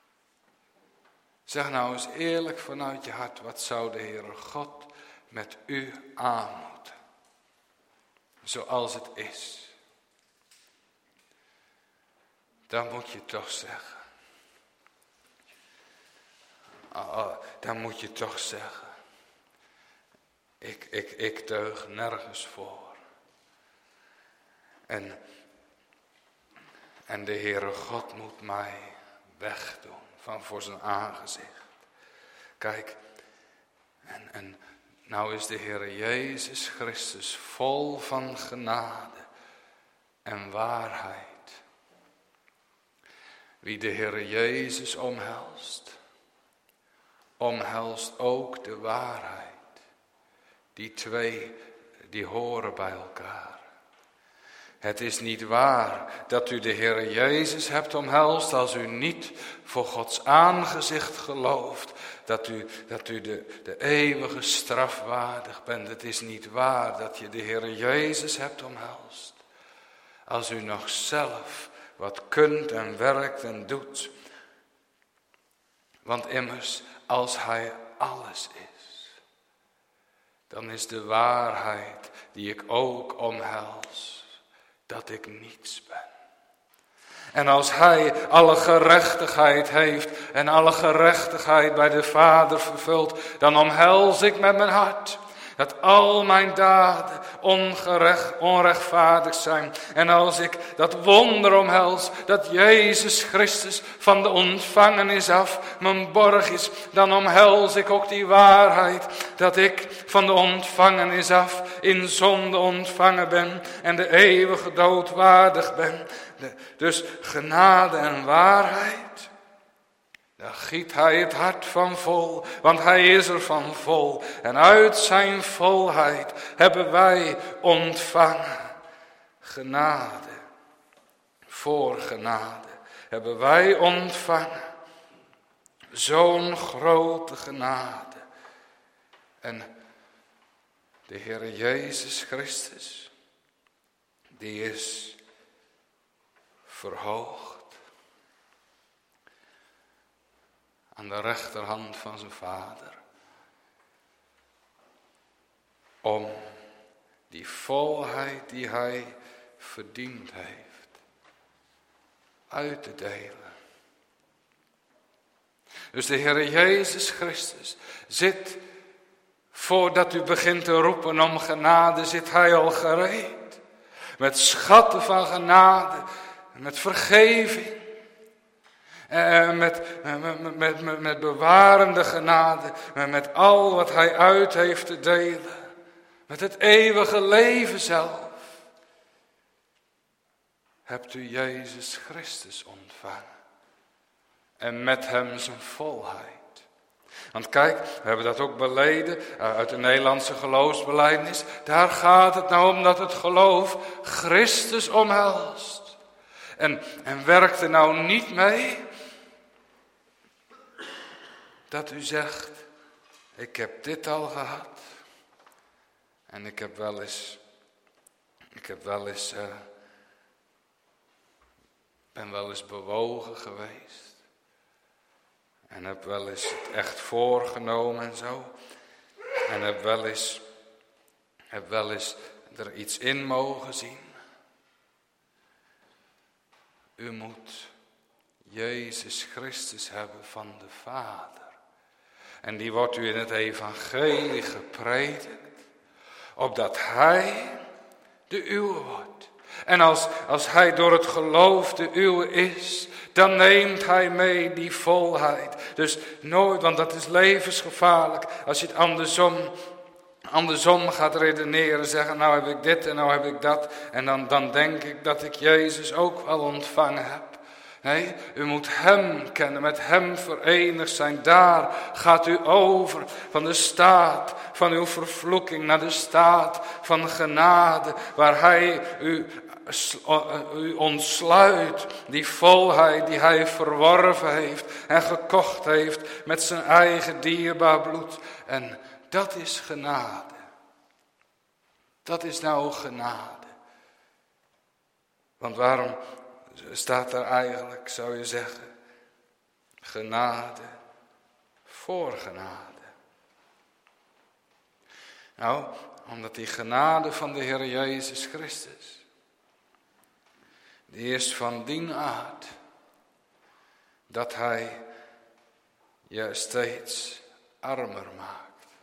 Zeg nou eens eerlijk vanuit je hart. Wat zou de Heere God met u aanmoeten? Zoals het is. Dan moet je toch zeggen. Oh, dan moet je toch zeggen. Ik, ik, ik deug nergens voor. En, en de Heere God moet mij wegdoen van voor zijn aangezicht. Kijk, en, en nou is de Heere Jezus Christus vol van genade en waarheid. Wie de Heere Jezus omhelst, omhelst ook de waarheid. Die twee, die horen bij elkaar. Het is niet waar dat u de Heer Jezus hebt omhelst als u niet voor Gods aangezicht gelooft. Dat u, dat u de, de eeuwige straf waardig bent. Het is niet waar dat je de Heer Jezus hebt omhelst. Als u nog zelf wat kunt en werkt en doet. Want immers, als Hij alles is, dan is de waarheid die ik ook omhels, dat ik niets ben. En als Hij alle gerechtigheid heeft en alle gerechtigheid bij de Vader vervult, dan omhels ik met mijn hart dat al mijn daden ongerecht, onrechtvaardig zijn. En als ik dat wonder omhels, dat Jezus Christus van de ontvangenis af mijn borg is, dan omhels ik ook die waarheid dat ik van de ontvangenis af in zonde ontvangen ben en de eeuwige dood waardig ben. Dus genade en waarheid, daar giet Hij het hart van vol, want Hij is er van vol. En uit zijn volheid hebben wij ontvangen genade. Voor genade hebben wij ontvangen zo'n grote genade. En de Heer Jezus Christus, die is verhoogd aan de rechterhand van zijn Vader, om die volheid die Hij verdiend heeft, uit te delen. Dus de Heer Jezus Christus zit, voordat u begint te roepen om genade, zit Hij al gereed, met schatten van genade, met vergeving. En met, met, met, met, met bewarende genade, met, met al wat Hij uit heeft te delen, met het eeuwige leven zelf, hebt u Jezus Christus ontvangen. En met Hem zijn volheid. Want kijk, we hebben dat ook beleden uit de Nederlandse geloofsbelijdenis. Daar gaat het nou om dat het geloof Christus omhelst. En, en werkt er nou niet mee dat u zegt, ik heb dit al gehad. En ik heb wel eens, ik heb wel eens, uh, ben wel eens bewogen geweest. En heb wel eens het echt voorgenomen en zo. En heb wel eens, heb wel eens er iets in mogen zien. U moet Jezus Christus hebben van de Vader. En die wordt u in het evangelie gepredikt, opdat Hij de uwe wordt. En als, als Hij door het geloof de uwe is, dan neemt Hij mee die volheid. Dus nooit, want dat is levensgevaarlijk, als je het andersom, andersom gaat redeneren, zeggen, nou heb ik dit en nou heb ik dat. En dan, dan denk ik dat ik Jezus ook wel ontvangen heb. Nee, u moet Hem kennen, met Hem verenigd zijn. Daar gaat u over van de staat van uw vervloeking naar de staat van genade, waar Hij u, u ontsluit, die volheid die Hij verworven heeft en gekocht heeft met zijn eigen dierbaar bloed. En dat is genade. Dat is nou genade. Want waarom staat er eigenlijk, zou je zeggen, genade voor genade? Nou, omdat die genade van de Heer Jezus Christus, die is van dien aard dat Hij je steeds armer maakt.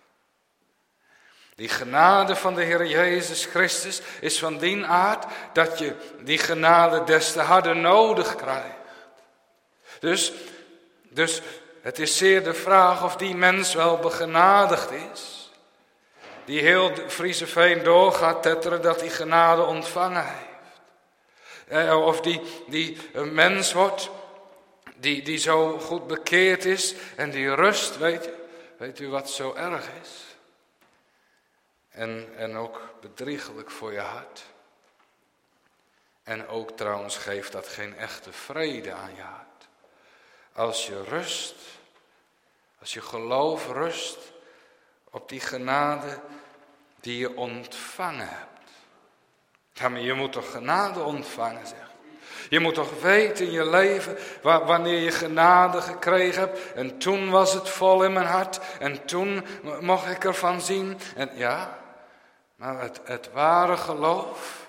Die genade van de Heer Jezus Christus is van dien aard dat je die genade des te harder nodig krijgt. Dus, dus het is zeer de vraag of die mens wel begenadigd is. Die heel Frieseveen door gaat tetteren dat hij genade ontvangen heeft. Of die, die een mens wordt die, die zo goed bekeerd is en die rust, weet, weet u wat zo erg is? En, en ook bedriegelijk voor je hart. En ook trouwens geeft dat geen echte vrede aan je hart. Als je rust, als je geloof rust op die genade die je ontvangen hebt. Ja, maar je moet toch genade ontvangen, zeg. Je moet toch weten in je leven wanneer je genade gekregen hebt. En toen was het vol in mijn hart. En toen mocht ik ervan zien. En ja, maar het, het ware geloof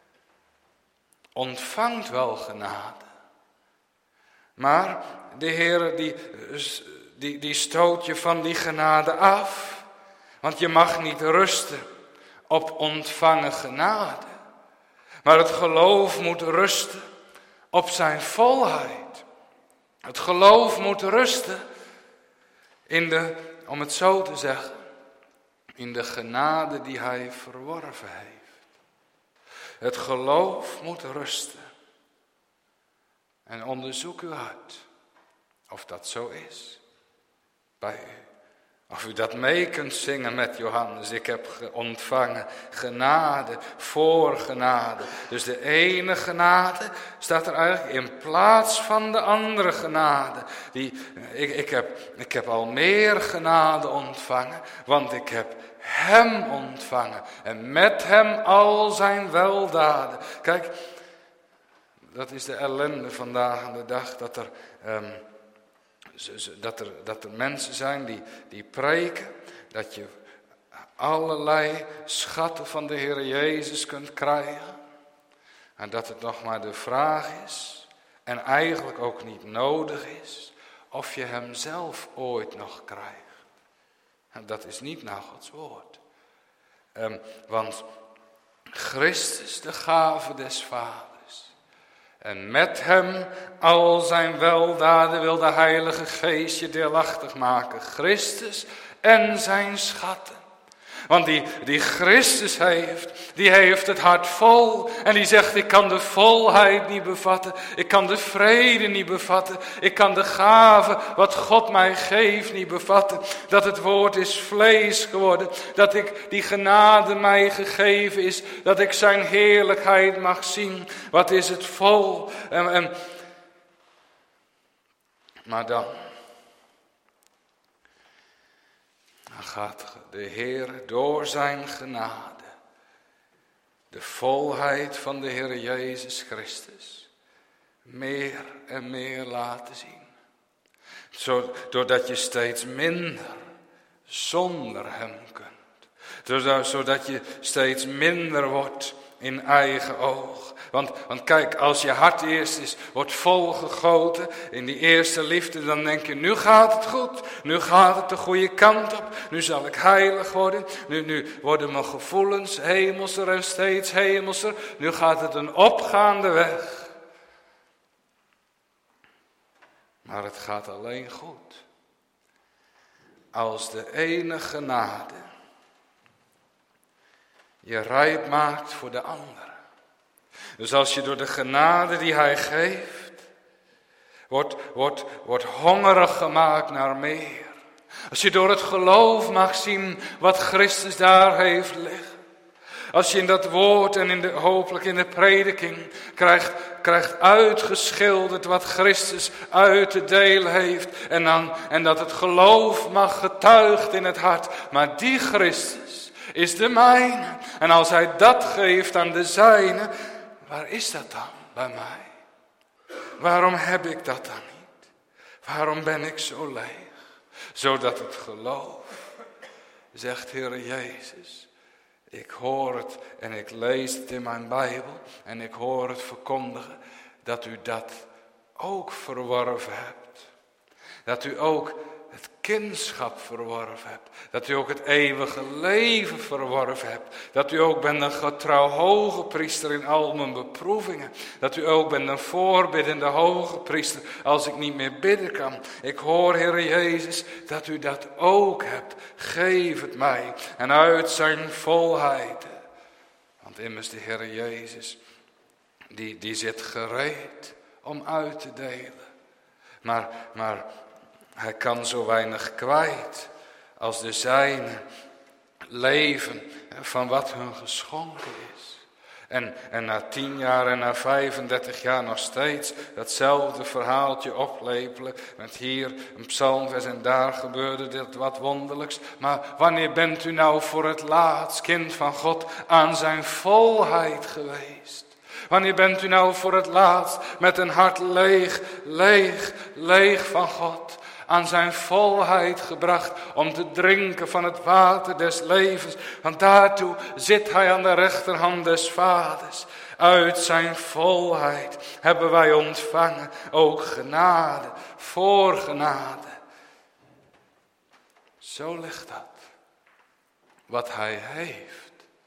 ontvangt wel genade. Maar de Heer die, die, die stoot je van die genade af. Want je mag niet rusten op ontvangen genade. Maar het geloof moet rusten op zijn volheid. Het geloof moet rusten in de, om het zo te zeggen, in de genade die hij verworven heeft. Het geloof moet rusten. En onderzoek uw hart of dat zo is bij u. Of u dat mee kunt zingen met Johannes. Ik heb ontvangen genade voor genade. Dus de ene genade staat er eigenlijk in plaats van de andere genade. Die, ik, ik, heb, ik heb al meer genade ontvangen, want ik heb hem ontvangen. En met hem al zijn weldaden. Kijk, dat is de ellende vandaag aan de dag, dat er... Um, Dat er, dat er mensen zijn die, die preken, dat je allerlei schatten van de Heer Jezus kunt krijgen. En dat het nog maar de vraag is, en eigenlijk ook niet nodig is, of je hem zelf ooit nog krijgt. En dat is niet naar Gods woord. Um, want Christus, de gave des Vaders. En met hem al zijn weldaden wil de Heilige Geest je deelachtig maken. Christus en zijn schatten. Want die, die Christus heeft, die heeft het hart vol. En die zegt, ik kan de volheid niet bevatten. Ik kan de vrede niet bevatten. Ik kan de gave wat God mij geeft niet bevatten. Dat het woord is vlees geworden. Dat ik die genade mij gegeven is. Dat ik zijn heerlijkheid mag zien. Wat is het vol. En, en, maar dan... Dan gaat de Heer door zijn genade de volheid van de Heer Jezus Christus meer en meer laten zien. Zodat je steeds minder zonder hem kunt. Zodat je steeds minder wordt in eigen oog. Want, want kijk, als je hart eerst is, wordt volgegoten in die eerste liefde, dan denk je, nu gaat het goed. Nu gaat het de goede kant op. Nu zal ik heilig worden. Nu, nu worden mijn gevoelens hemelser en steeds hemelser. Nu gaat het een opgaande weg. Maar het gaat alleen goed als de ene genade je rijp maakt voor de andere. Dus als je door de genade die hij geeft, wordt, wordt, wordt hongerig gemaakt naar meer. Als je door het geloof mag zien wat Christus daar heeft liggen. Als je in dat woord en in de, hopelijk in de prediking krijgt, krijgt uitgeschilderd wat Christus uit te delen heeft. En, dan, en dat het geloof mag getuigt in het hart. Maar die Christus is de mijne. En als hij dat geeft aan de zijne, waar is dat dan bij mij? Waarom heb ik dat dan niet? Waarom ben ik zo leeg? Zodat het geloof, zegt Heer Jezus, ik hoor het en ik lees het in mijn Bijbel en ik hoor het verkondigen, dat u dat ook verworven hebt. Dat u ook het kindschap verworven hebt. Dat u ook het eeuwige leven verworven hebt. Dat u ook bent een getrouw hoge priester in al mijn beproevingen. Dat u ook bent een voorbiddende hoge priester als ik niet meer bidden kan. Ik hoor, Heer Jezus, dat u dat ook hebt. Geef het mij. En uit zijn volheid. Want immers de Heer Jezus, die, die zit gereed om uit te delen. Maar, maar hij kan zo weinig kwijt als de zijnen leven van wat hun geschonken is. En, en na tien jaar en na vijfendertig jaar nog steeds datzelfde verhaaltje oplepelen. Met hier een psalmvers en daar gebeurde dit wat wonderlijks. Maar wanneer bent u nou voor het laatst, kind van God, aan zijn volheid geweest? Wanneer bent u nou voor het laatst met een hart leeg, leeg, leeg van God, aan zijn volheid gebracht om te drinken van het water des levens? Want daartoe zit hij aan de rechterhand des Vaders. Uit zijn volheid hebben wij ontvangen ook genade voor genade. Zo ligt dat. Wat hij heeft.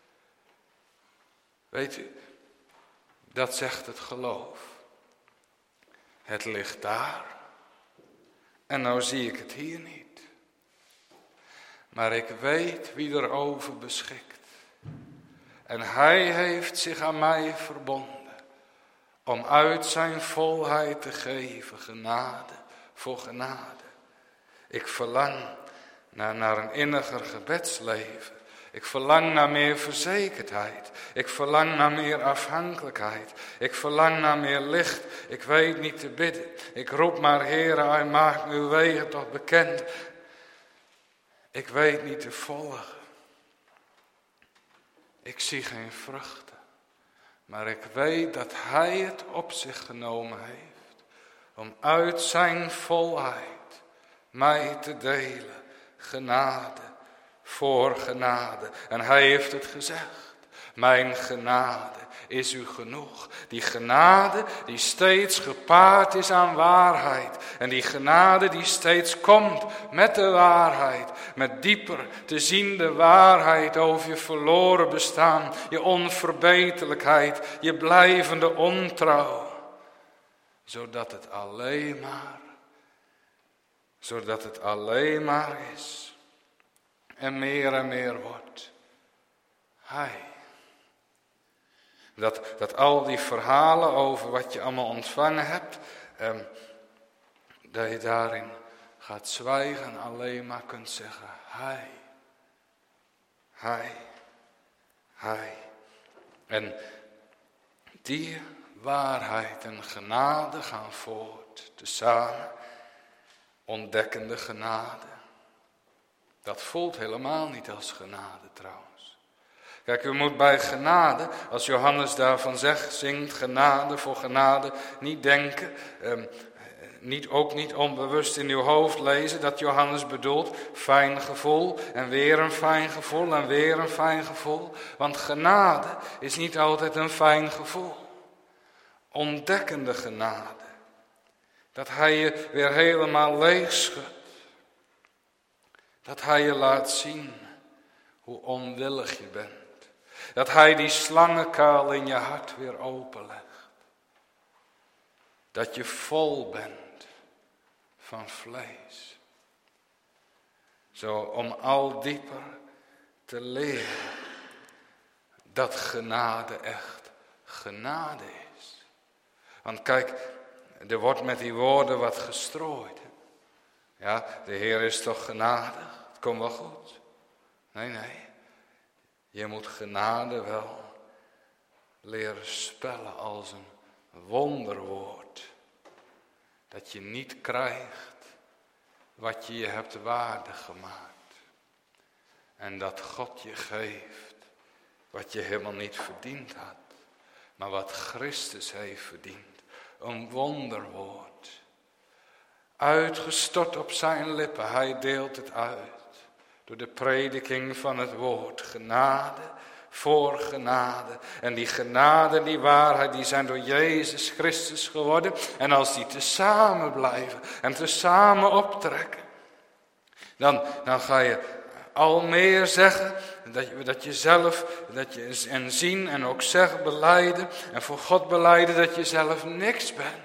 Weet u, dat zegt het geloof. Het ligt daar. En nou zie ik het hier niet. Maar ik weet wie erover beschikt. En hij heeft zich aan mij verbonden. Om uit zijn volheid te geven. Genade voor genade. Ik verlang naar, naar een inniger gebedsleven. Ik verlang naar meer verzekerdheid. Ik verlang naar meer afhankelijkheid. Ik verlang naar meer licht. Ik weet niet te bidden. Ik roep maar, Heere, hij maakt uw wegen toch bekend. Ik weet niet te volgen. Ik zie geen vruchten. Maar ik weet dat hij het op zich genomen heeft. Om uit zijn volheid mij te delen. Genade voor genade. En hij heeft het gezegd. Mijn genade is u genoeg. Die genade die steeds gepaard is aan waarheid. En die genade die steeds komt met de waarheid. Met dieper te zien de waarheid over je verloren bestaan. Je onverbeterlijkheid. Je blijvende ontrouw. Zodat het alleen maar. Zodat het alleen maar is. En meer en meer wordt. Hij. Dat, dat al die verhalen over wat je allemaal ontvangen hebt. Eh, dat je daarin gaat zwijgen en alleen maar kunt zeggen. Hij. Hij. Hij. En die waarheid en genade gaan voort. Tezamen. Ontdekkende genade. Dat voelt helemaal niet als genade trouwens. Kijk, u moet bij genade, als Johannes daarvan zegt, zingt genade voor genade, niet denken, eh, niet, ook niet onbewust in uw hoofd lezen dat Johannes bedoelt, fijn gevoel en weer een fijn gevoel en weer een fijn gevoel. Want genade is niet altijd een fijn gevoel. Ontdekkende genade. Dat hij je weer helemaal leeg schudt. Dat hij je laat zien hoe onwillig je bent. Dat hij die slangenkuil in je hart weer openlegt. Dat je vol bent van vlees. Zo om al dieper te leren dat genade echt genade is. Want kijk, er wordt met die woorden wat gestrooid. Ja, de Heer is toch genadig? Het komt wel goed. Nee, nee. Je moet genade wel leren spellen als een wonderwoord. Dat je niet krijgt wat je je hebt waardig gemaakt. En dat God je geeft wat je helemaal niet verdiend had. Maar wat Christus heeft verdiend. Een wonderwoord. Uitgestort op zijn lippen, hij deelt het uit. Door de prediking van het woord, genade voor genade. En die genade en die waarheid, die zijn door Jezus Christus geworden. En als die tezamen blijven en tezamen optrekken, dan, dan ga je al meer zeggen dat je, dat je zelf, dat je en zien en ook zeggen, belijden en voor God belijden dat je zelf niks bent.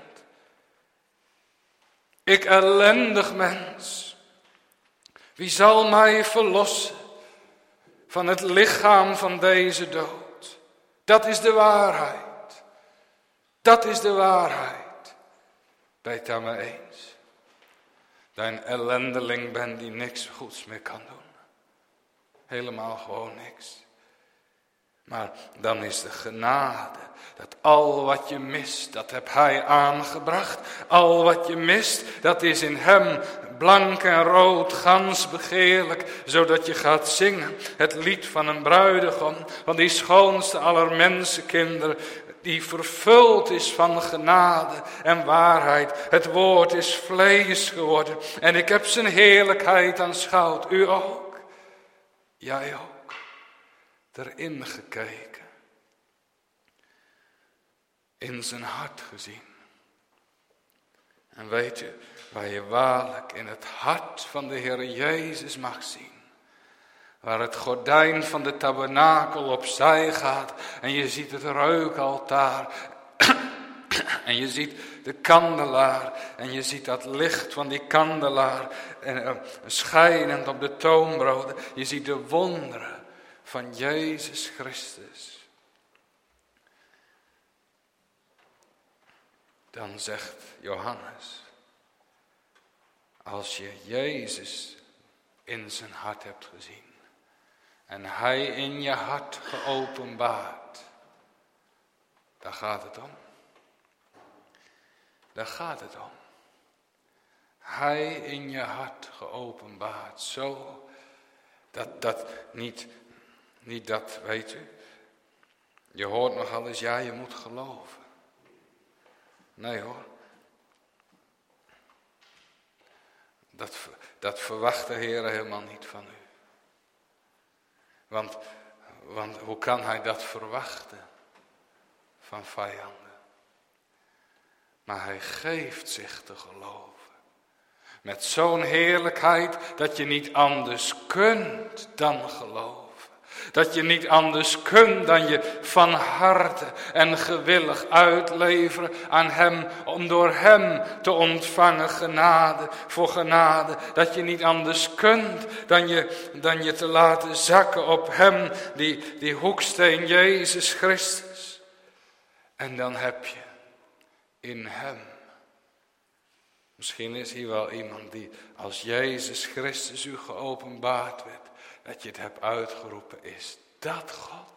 Ik ellendig mens, wie zal mij verlossen van het lichaam van deze dood? Dat is de waarheid. Dat is de waarheid. Ben je het daarmee eens? Dat je een ellendeling bent die niks goeds meer kan doen. Helemaal gewoon niks. Maar dan is de genade. Dat al wat je mist, dat heb hij aangebracht. Al wat je mist, dat is in hem blank en rood, gans begeerlijk. Zodat je gaat zingen het lied van een bruidegom. Van die schoonste aller mensenkinderen. Die vervuld is van genade en waarheid. Het woord is vlees geworden. En ik heb zijn heerlijkheid aanschouwd. U ook. Jij ook. Erin gekeken. In zijn hart gezien. En weet u, waar je waarlijk in het hart van de Heer Jezus mag zien. Waar het gordijn van de tabernakel opzij gaat. En je ziet het reukaltaar. En je ziet de kandelaar. En je ziet dat licht van die kandelaar. En, uh, schijnend op de toonbroden. Je ziet de wonderen van Jezus Christus. Dan zegt Johannes. Als je Jezus in zijn hart hebt gezien. En hij in je hart geopenbaard. Daar gaat het om. Daar gaat het om. Hij in je hart geopenbaard. Zo. Dat, dat niet, niet dat, weet u. Je hoort nogal eens, ja, je moet geloven. Nee hoor. Dat, dat verwacht de Heer helemaal niet van u. Want, want hoe kan hij dat verwachten van vijanden? Maar hij geeft zich te geloven. Met zo'n heerlijkheid dat je niet anders kunt dan geloven. Dat je niet anders kunt dan je van harte en gewillig uitleveren aan hem. Om door hem te ontvangen genade voor genade. Dat je niet anders kunt dan je, dan je te laten zakken op hem. Die, die hoeksteen Jezus Christus. En dan heb je in hem. Misschien is hier wel iemand die als Jezus Christus u geopenbaard werd. Dat je het hebt uitgeroepen. Is dat God?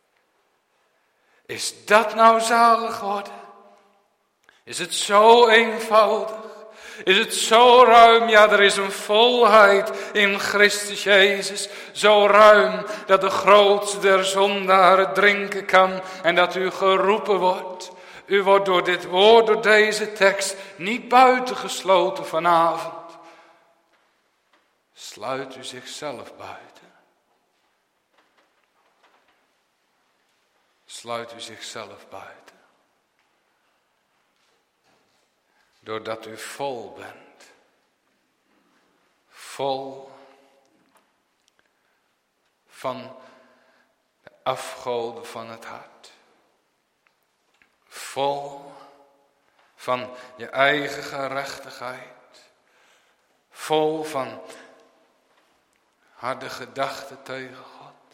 Is dat nou zalig worden? Is het zo eenvoudig? Is het zo ruim? Ja, er is een volheid in Christus Jezus. Zo ruim dat de grootste der zondaren drinken kan. En dat u geroepen wordt. U wordt door dit woord, door deze tekst niet buitengesloten vanavond. Sluit u zichzelf buiten. Sluit u zichzelf buiten. Doordat u vol bent. Vol van de afgoden van het hart. Vol van je eigen gerechtigheid. Vol van harde gedachten tegen God.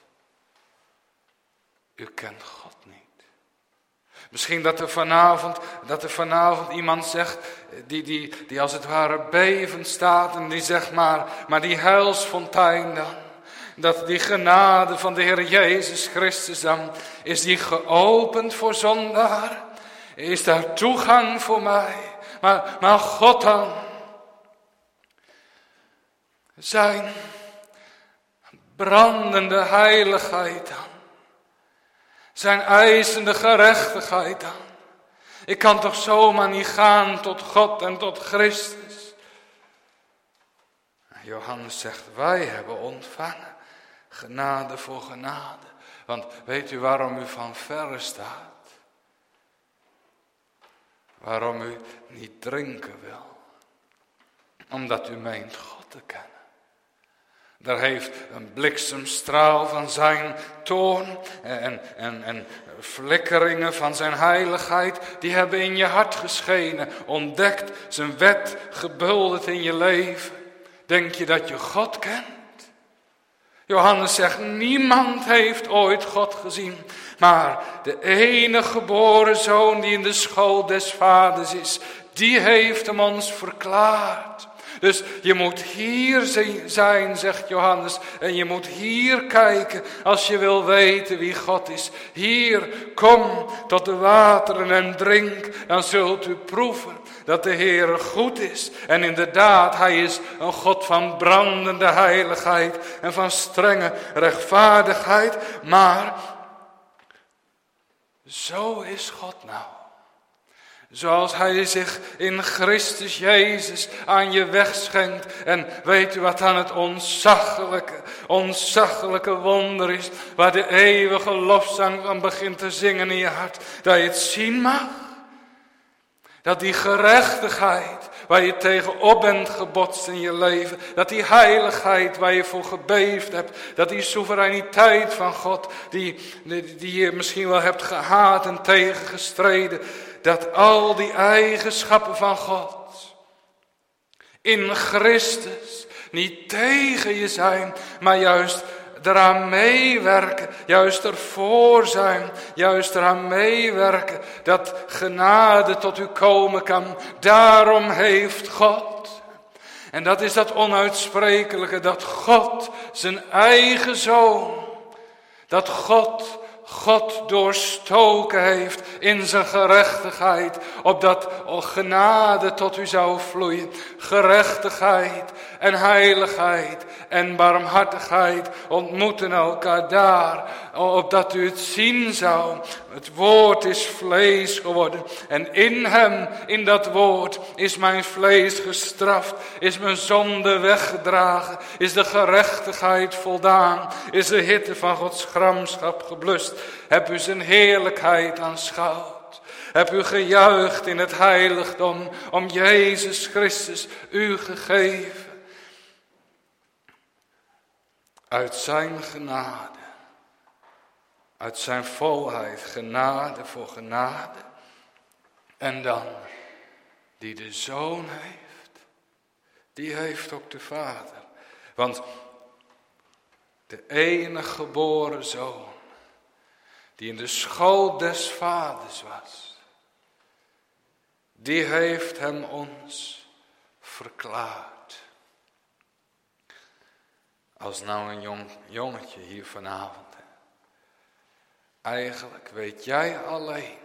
U kent God niet. Misschien dat er vanavond, dat er vanavond iemand zegt, die, die, die als het ware bevend staat en die zegt maar, maar die huilsfontein dan. Dat die genade van de Heer Jezus Christus dan, is die geopend voor zondaar? Is daar toegang voor mij? Maar, maar God dan, zijn brandende heiligheid dan. Zijn eisende gerechtigheid dan. Ik kan toch zomaar niet gaan tot God en tot Christus. Johannes zegt, wij hebben ontvangen genade voor genade. Want weet u waarom u van verre staat? Waarom u niet drinken wil? Omdat u meent God te kennen. Daar heeft een bliksemstraal van zijn toorn en, en, en flikkeringen van zijn heiligheid, die hebben in je hart geschenen, ontdekt, zijn wet gebulderd in je leven. Denk je dat je God kent? Johannes zegt, niemand heeft ooit God gezien, maar de enige geboren zoon die in de schoot des vaders is, die heeft hem ons verklaard. Dus je moet hier zijn, zegt Johannes, en je moet hier kijken als je wil weten wie God is. Hier, kom tot de wateren en drink, dan zult u proeven dat de Heer goed is. En inderdaad, hij is een God van brandende heiligheid en van strenge rechtvaardigheid. Maar zo is God nou. Zoals hij zich in Christus Jezus aan je wegschenkt. En weet u wat dan het ontzaglijke, ontzaglijke wonder is. Waar de eeuwige lofzang van begint te zingen in je hart. Dat je het zien mag. Dat die gerechtigheid waar je tegenop bent gebotst in je leven. Dat die heiligheid waar je voor gebeefd hebt. Dat die soevereiniteit van God die, die, die je misschien wel hebt gehaat en tegengestreden. Dat al die eigenschappen van God in Christus niet tegen je zijn, maar juist eraan meewerken, juist ervoor zijn, juist eraan meewerken, dat genade tot u komen kan. Daarom heeft God, en dat is dat onuitsprekelijke, dat God zijn eigen zoon, dat God God doorstoken heeft in zijn gerechtigheid, opdat genade tot u zou vloeien. Gerechtigheid en heiligheid en barmhartigheid ontmoeten elkaar daar, opdat u het zien zou. Het woord is vlees geworden en in hem, in dat woord, is mijn vlees gestraft, is mijn zonde weggedragen, is de gerechtigheid voldaan, is de hitte van Gods gramschap geblust. Heb u zijn heerlijkheid aanschouwd. Heb u gejuicht in het heiligdom om Jezus Christus u gegeven. Uit zijn genade, uit zijn volheid, genade voor genade. En dan, die de Zoon heeft, die heeft ook de Vader. Want de enige geboren Zoon, die in de schoot des Vaders was, die heeft hem ons verklaard. Als nou een jong, jongetje hier vanavond, eigenlijk weet jij alleen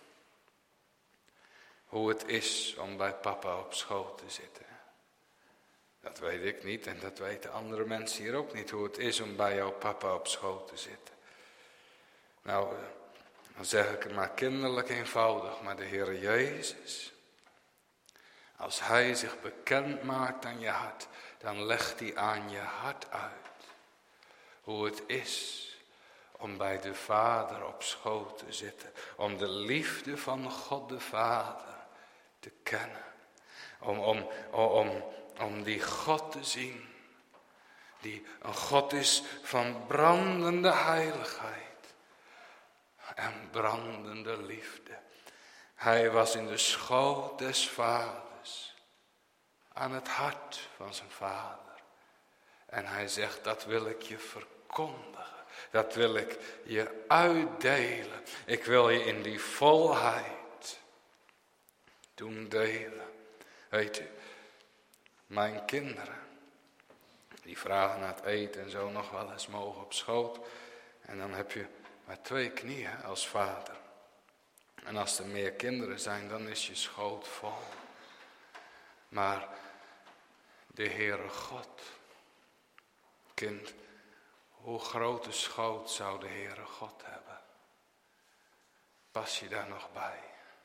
hoe het is om bij papa op schoot te zitten. Dat weet ik niet en dat weten andere mensen hier ook niet, hoe het is om bij jouw papa op schoot te zitten. Nou, dan zeg ik het maar kinderlijk eenvoudig, maar de Heer Jezus, als hij zich bekend maakt aan je hart, dan legt hij aan je hart uit hoe het is om bij de Vader op schoot te zitten, om de liefde van God de Vader te kennen, om, om, om, om die God te zien, die een God is van brandende heiligheid en brandende liefde. Hij was in de schoot des Vaders, aan het hart van zijn Vader. En hij zegt, dat wil ik je verkondigen. Dat wil ik je uitdelen. Ik wil je in die volheid doen delen. Weet u, mijn kinderen, die vragen naar het eten en zo nog wel eens mogen op schoot. En dan heb je maar twee knieën als vader. En als er meer kinderen zijn, dan is je schoot vol. Maar de Heere God, kind, hoe grote schoot zou de Heere God hebben? Pas je daar nog bij?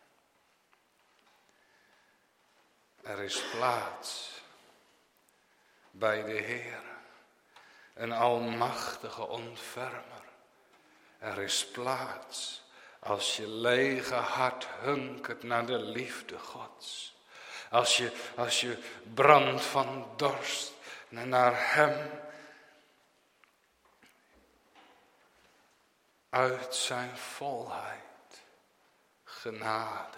Er is plaats bij de Heere, een almachtige ontfermer. Er is plaats als je lege hart hunkert naar de liefde Gods. Als je, als je brandt van dorst naar hem. Uit zijn volheid, genade,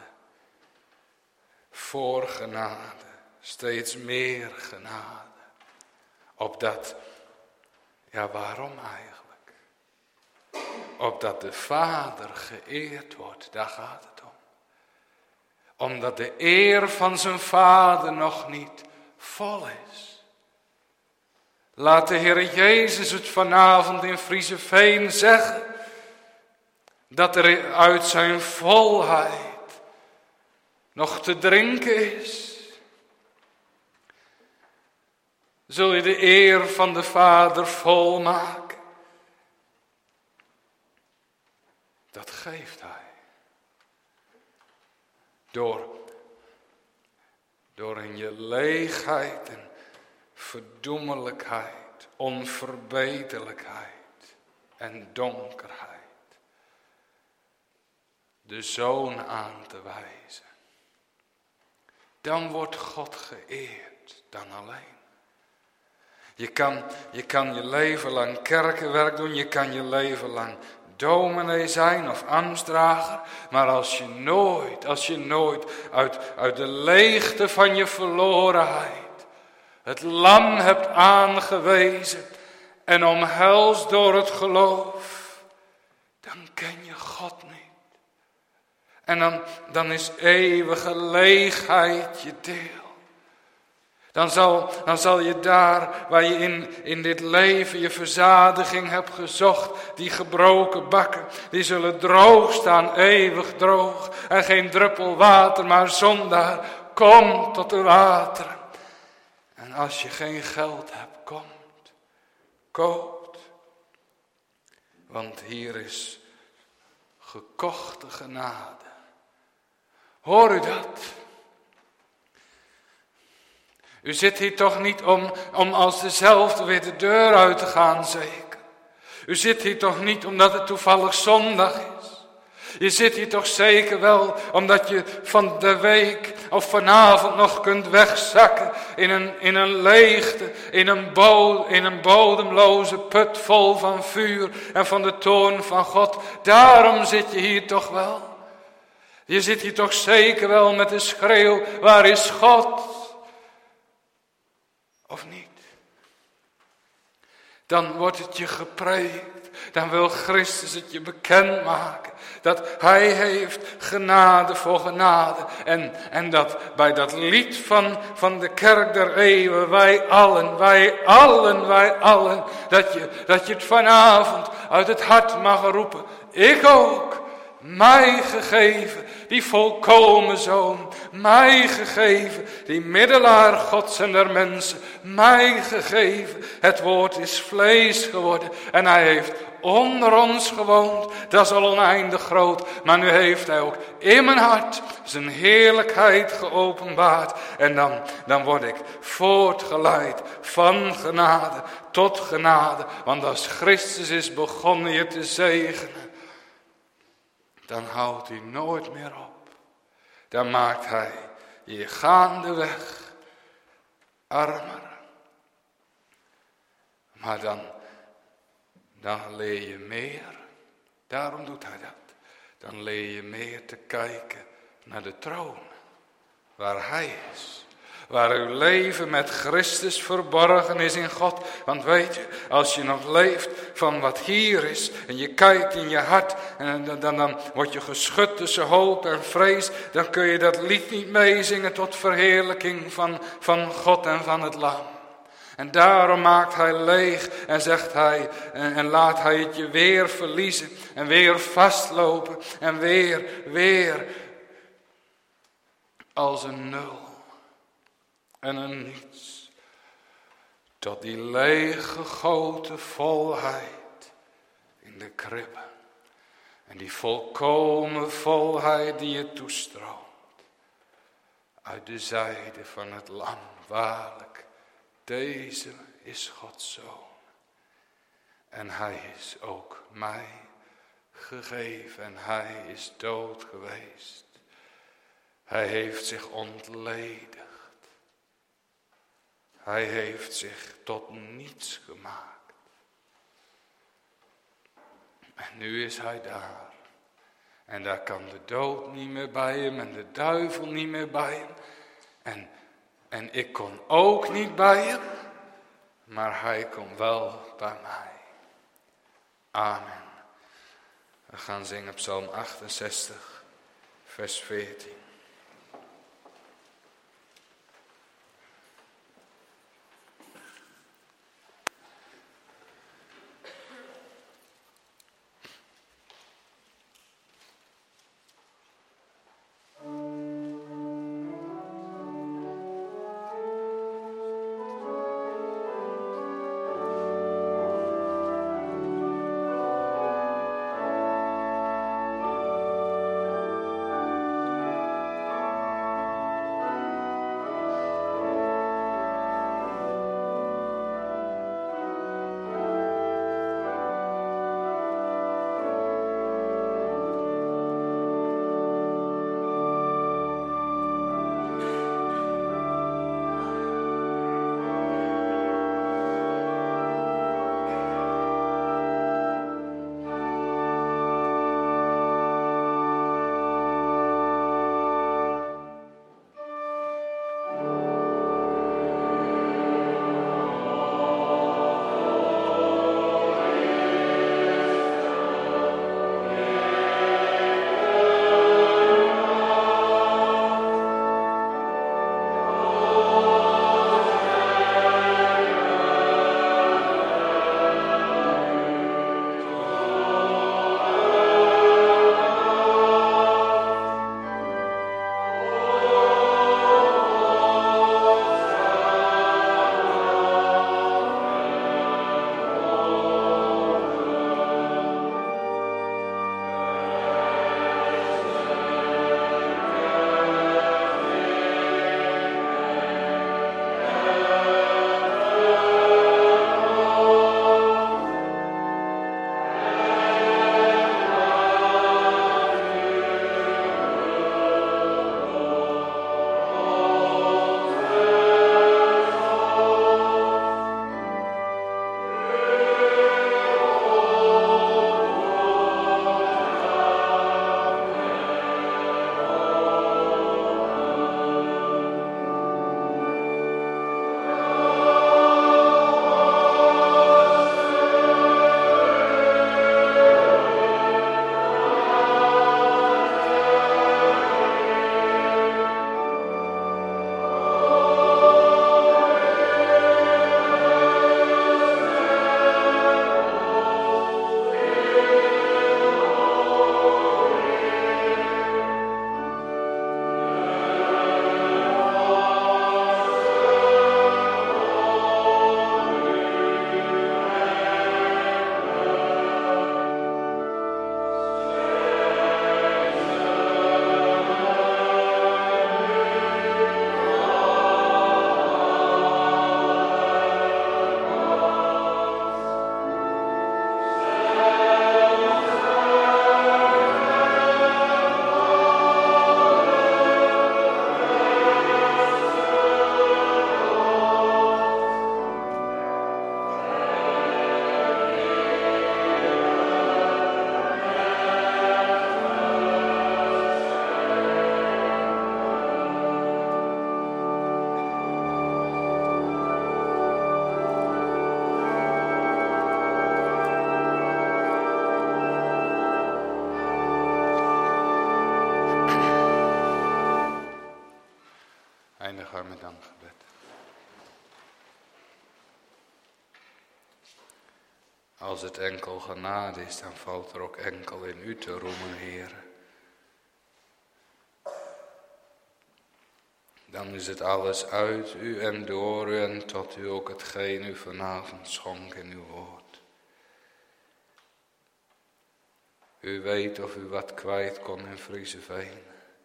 voor genade, steeds meer genade. Opdat, ja waarom eigenlijk? Opdat de Vader geëerd wordt, daar gaat het om. Omdat de eer van zijn Vader nog niet vol is. Laat de Heer Jezus het vanavond in Frieseveen zeggen, dat er uit zijn volheid nog te drinken is. Zul je de eer van de Vader volmaken? Dat geeft hij. Door, door in je leegheid en verdoemelijkheid, onverbeterlijkheid en donkerheid de Zoon aan te wijzen. Dan wordt God geëerd dan alleen. Je kan, je kan je leven lang kerkenwerk doen, je kan je leven lang dominee zijn of ambtsdrager, maar als je nooit, als je nooit uit, uit de leegte van je verlorenheid het lam hebt aangewezen en omhelst door het geloof, dan ken je God niet. En dan, dan is eeuwige leegheid je deel. Dan zal, dan zal je daar waar je in, in dit leven je verzadiging hebt gezocht, die gebroken bakken, die zullen droog staan, eeuwig droog. En geen druppel water, maar zondaar, kom tot de wateren. En als je geen geld hebt, komt, koopt. Want hier is gekochte genade. Hoor u dat? U zit hier toch niet om, om als dezelfde weer de deur uit te gaan, zeker. U zit hier toch niet omdat het toevallig zondag is. Je zit hier toch zeker wel omdat je van de week of vanavond nog kunt wegzakken in een, in een leegte, in een, bo, in een bodemloze put vol van vuur en van de toorn van God. Daarom zit je hier toch wel. Je zit hier toch zeker wel met de schreeuw, waar is God? Of niet? Dan wordt het je gepreekt. Dan wil Christus het je bekendmaken. Dat hij heeft genade voor genade. En, en dat bij dat lied van, van de kerk der eeuwen, wij allen, wij allen, wij allen. Dat je, dat je het vanavond uit het hart mag roepen. Ik ook. Mij gegeven, die volkomen Zoon, mij gegeven, die middelaar Gods en der mensen, mij gegeven. Het woord is vlees geworden en hij heeft onder ons gewoond. Dat is al oneindig groot, maar nu heeft hij ook in mijn hart zijn heerlijkheid geopenbaard. En dan, dan word ik voortgeleid van genade tot genade. Want als Christus is begonnen je te zegenen, dan houdt hij nooit meer op. Dan maakt hij je gaandeweg armer. Maar dan, dan leer je meer. Daarom doet hij dat. Dan leer je meer te kijken naar de troon. Waar hij is. Waar uw leven met Christus verborgen is in God. Want weet je, als je nog leeft van wat hier is. En je kijkt in je hart. En dan, dan, dan word je geschud tussen hoop en vrees. Dan kun je dat lied niet meezingen tot verheerlijking van, van God en van het Lam. En daarom maakt hij leeg en zegt hij. En, en laat hij het je weer verliezen. En weer vastlopen. En weer, weer. Als een nul. En een niets, tot die leeggegoten volheid in de kribbe. En die volkomen volheid die je toestroomt. Uit de zijde van het lam, waarlijk, deze is Gods Zoon. En hij is ook mij gegeven en hij is dood geweest. Hij heeft zich ontledigd. Hij heeft zich tot niets gemaakt. En nu is hij daar. En daar kan de dood niet meer bij hem en de duivel niet meer bij hem. En, en ik kon ook niet bij hem. Maar hij kon wel bij mij. Amen. We gaan zingen Psalm achtenzestig, vers veertien. Eindig we met dankgebed. Als het enkel genade is, dan valt er ook enkel in u te roemen, Heer. Dan is het alles uit u en door u en tot u ook hetgeen u vanavond schonk in uw woord. U weet of u wat kwijt kon in Frieseveen.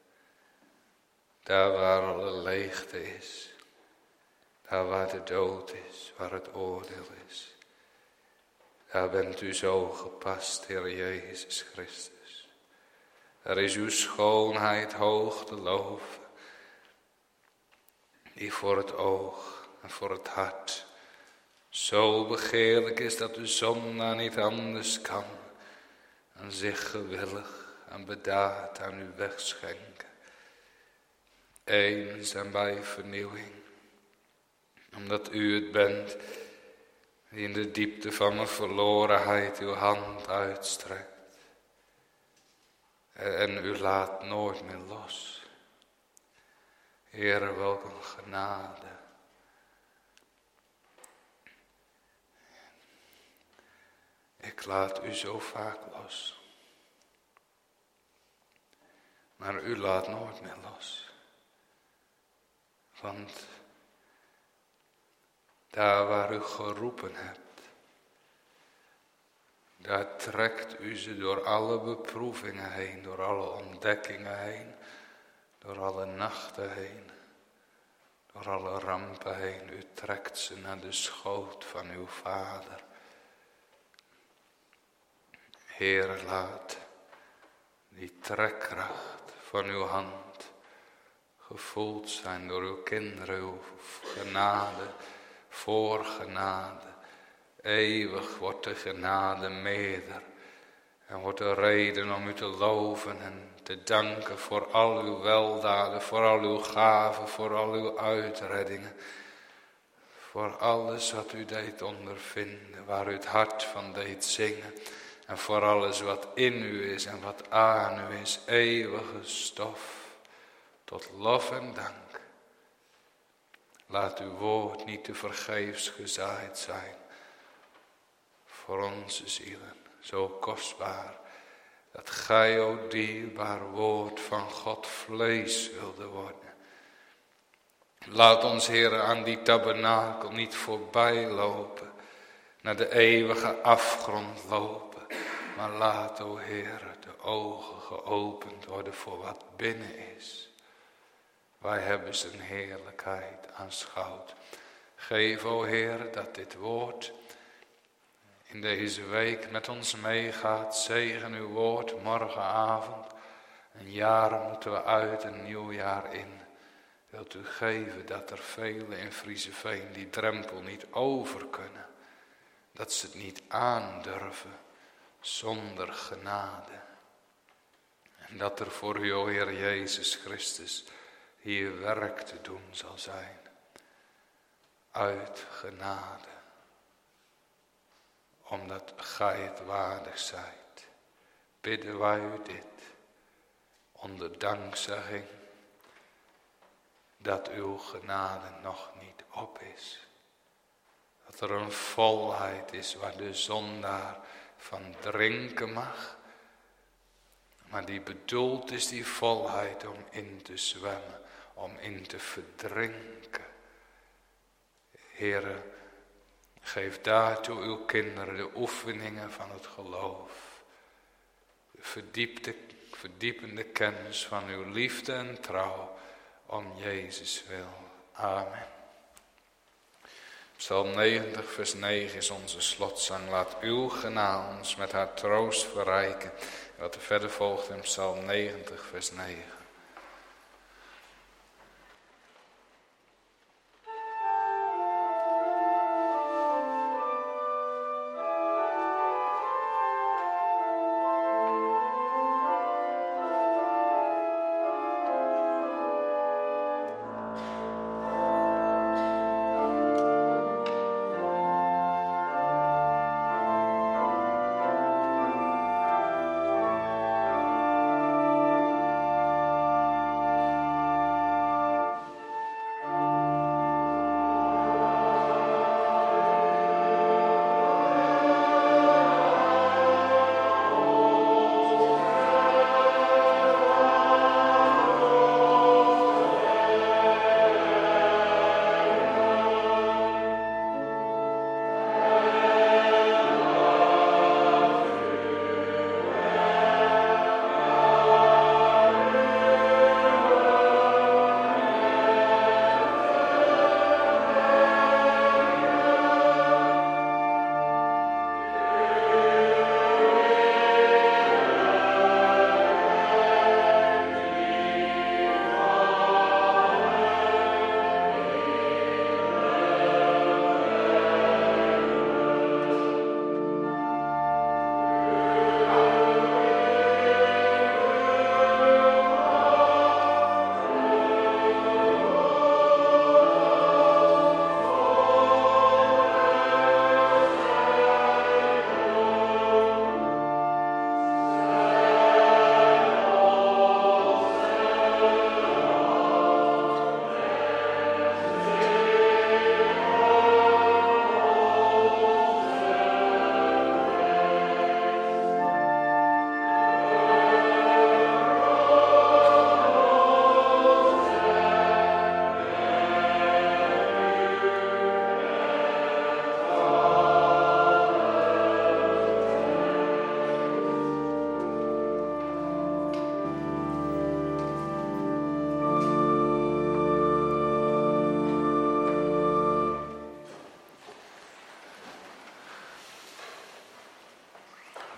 Daar waar alle leegte is. Daar waar de dood is, waar het oordeel is. Daar bent u zo gepast, Heer Jezus Christus. Daar is uw schoonheid hoog te loven. Die voor het oog en voor het hart zo begeerlijk is dat de zondaar niet anders kan dan zich gewillig en bedaard aan u wegschenken. Eens en bij vernieuwing, omdat u het bent die in de diepte van mijn verlorenheid uw hand uitstrekt. En u laat nooit meer los. Heere, welk een genade. Ik laat u zo vaak los. Maar u laat nooit meer los. Want daar waar u geroepen hebt, daar trekt u ze door alle beproevingen heen, door alle ontdekkingen heen, door alle nachten heen, door alle rampen heen. U trekt ze naar de schoot van uw Vader. Heere, laat die trekkracht van uw hand gevoeld zijn door uw kinderen, uw genade, voor genade. Eeuwig wordt de genade meerder en wordt er reden om u te loven en te danken voor al uw weldaden, voor al uw gaven, voor al uw uitreddingen. Voor alles wat u deed ondervinden, waar u het hart van deed zingen. En voor alles wat in u is en wat aan u is, eeuwige stof, tot lof en dank. Laat uw woord niet te vergeefs gezaaid zijn. Voor onze zielen, zo kostbaar, dat gij, o dierbaar woord van God, vlees wilde worden. Laat ons, Heer, aan die tabernakel niet voorbij lopen, naar de eeuwige afgrond lopen. Maar laat, o Heer, de ogen geopend worden voor wat binnen is. Wij hebben zijn heerlijkheid aanschouwd. Geef, o Heer, dat dit woord in deze week met ons meegaat. Zegen uw woord morgenavond. Een jaar moeten we uit, een nieuw jaar in. Wilt u geven dat er velen in Frieseveen die drempel niet over kunnen. Dat ze het niet aandurven zonder genade. En dat er voor u, o Heer Jezus Christus, hier werk te doen zal zijn. Uit genade. Omdat gij het waardig zijt, bidden wij u dit. Onder dankzegging dat uw genade nog niet op is. Dat er een volheid is waar de zondaar van drinken mag. Maar die bedoeld is, die volheid, om in te zwemmen, om in te verdrinken. Heere, geef daartoe uw kinderen de oefeningen van het geloof. De verdiepte, verdiepende kennis van uw liefde en trouw, om Jezus wil. Amen. Psalm negentig vers negen is onze slotzang. Laat uw genade ons met haar troost verrijken. Wat er verder volgt in Psalm negentig vers negen.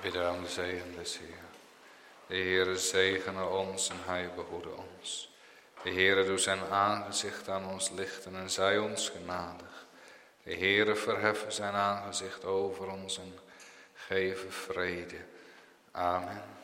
Bidden aan de zegen des Heeren. De Heere zegene ons en hij behoede ons. De Heere doet zijn aangezicht aan ons lichten en zij ons genadig. De Heere verheffen zijn aangezicht over ons en geven vrede. Amen.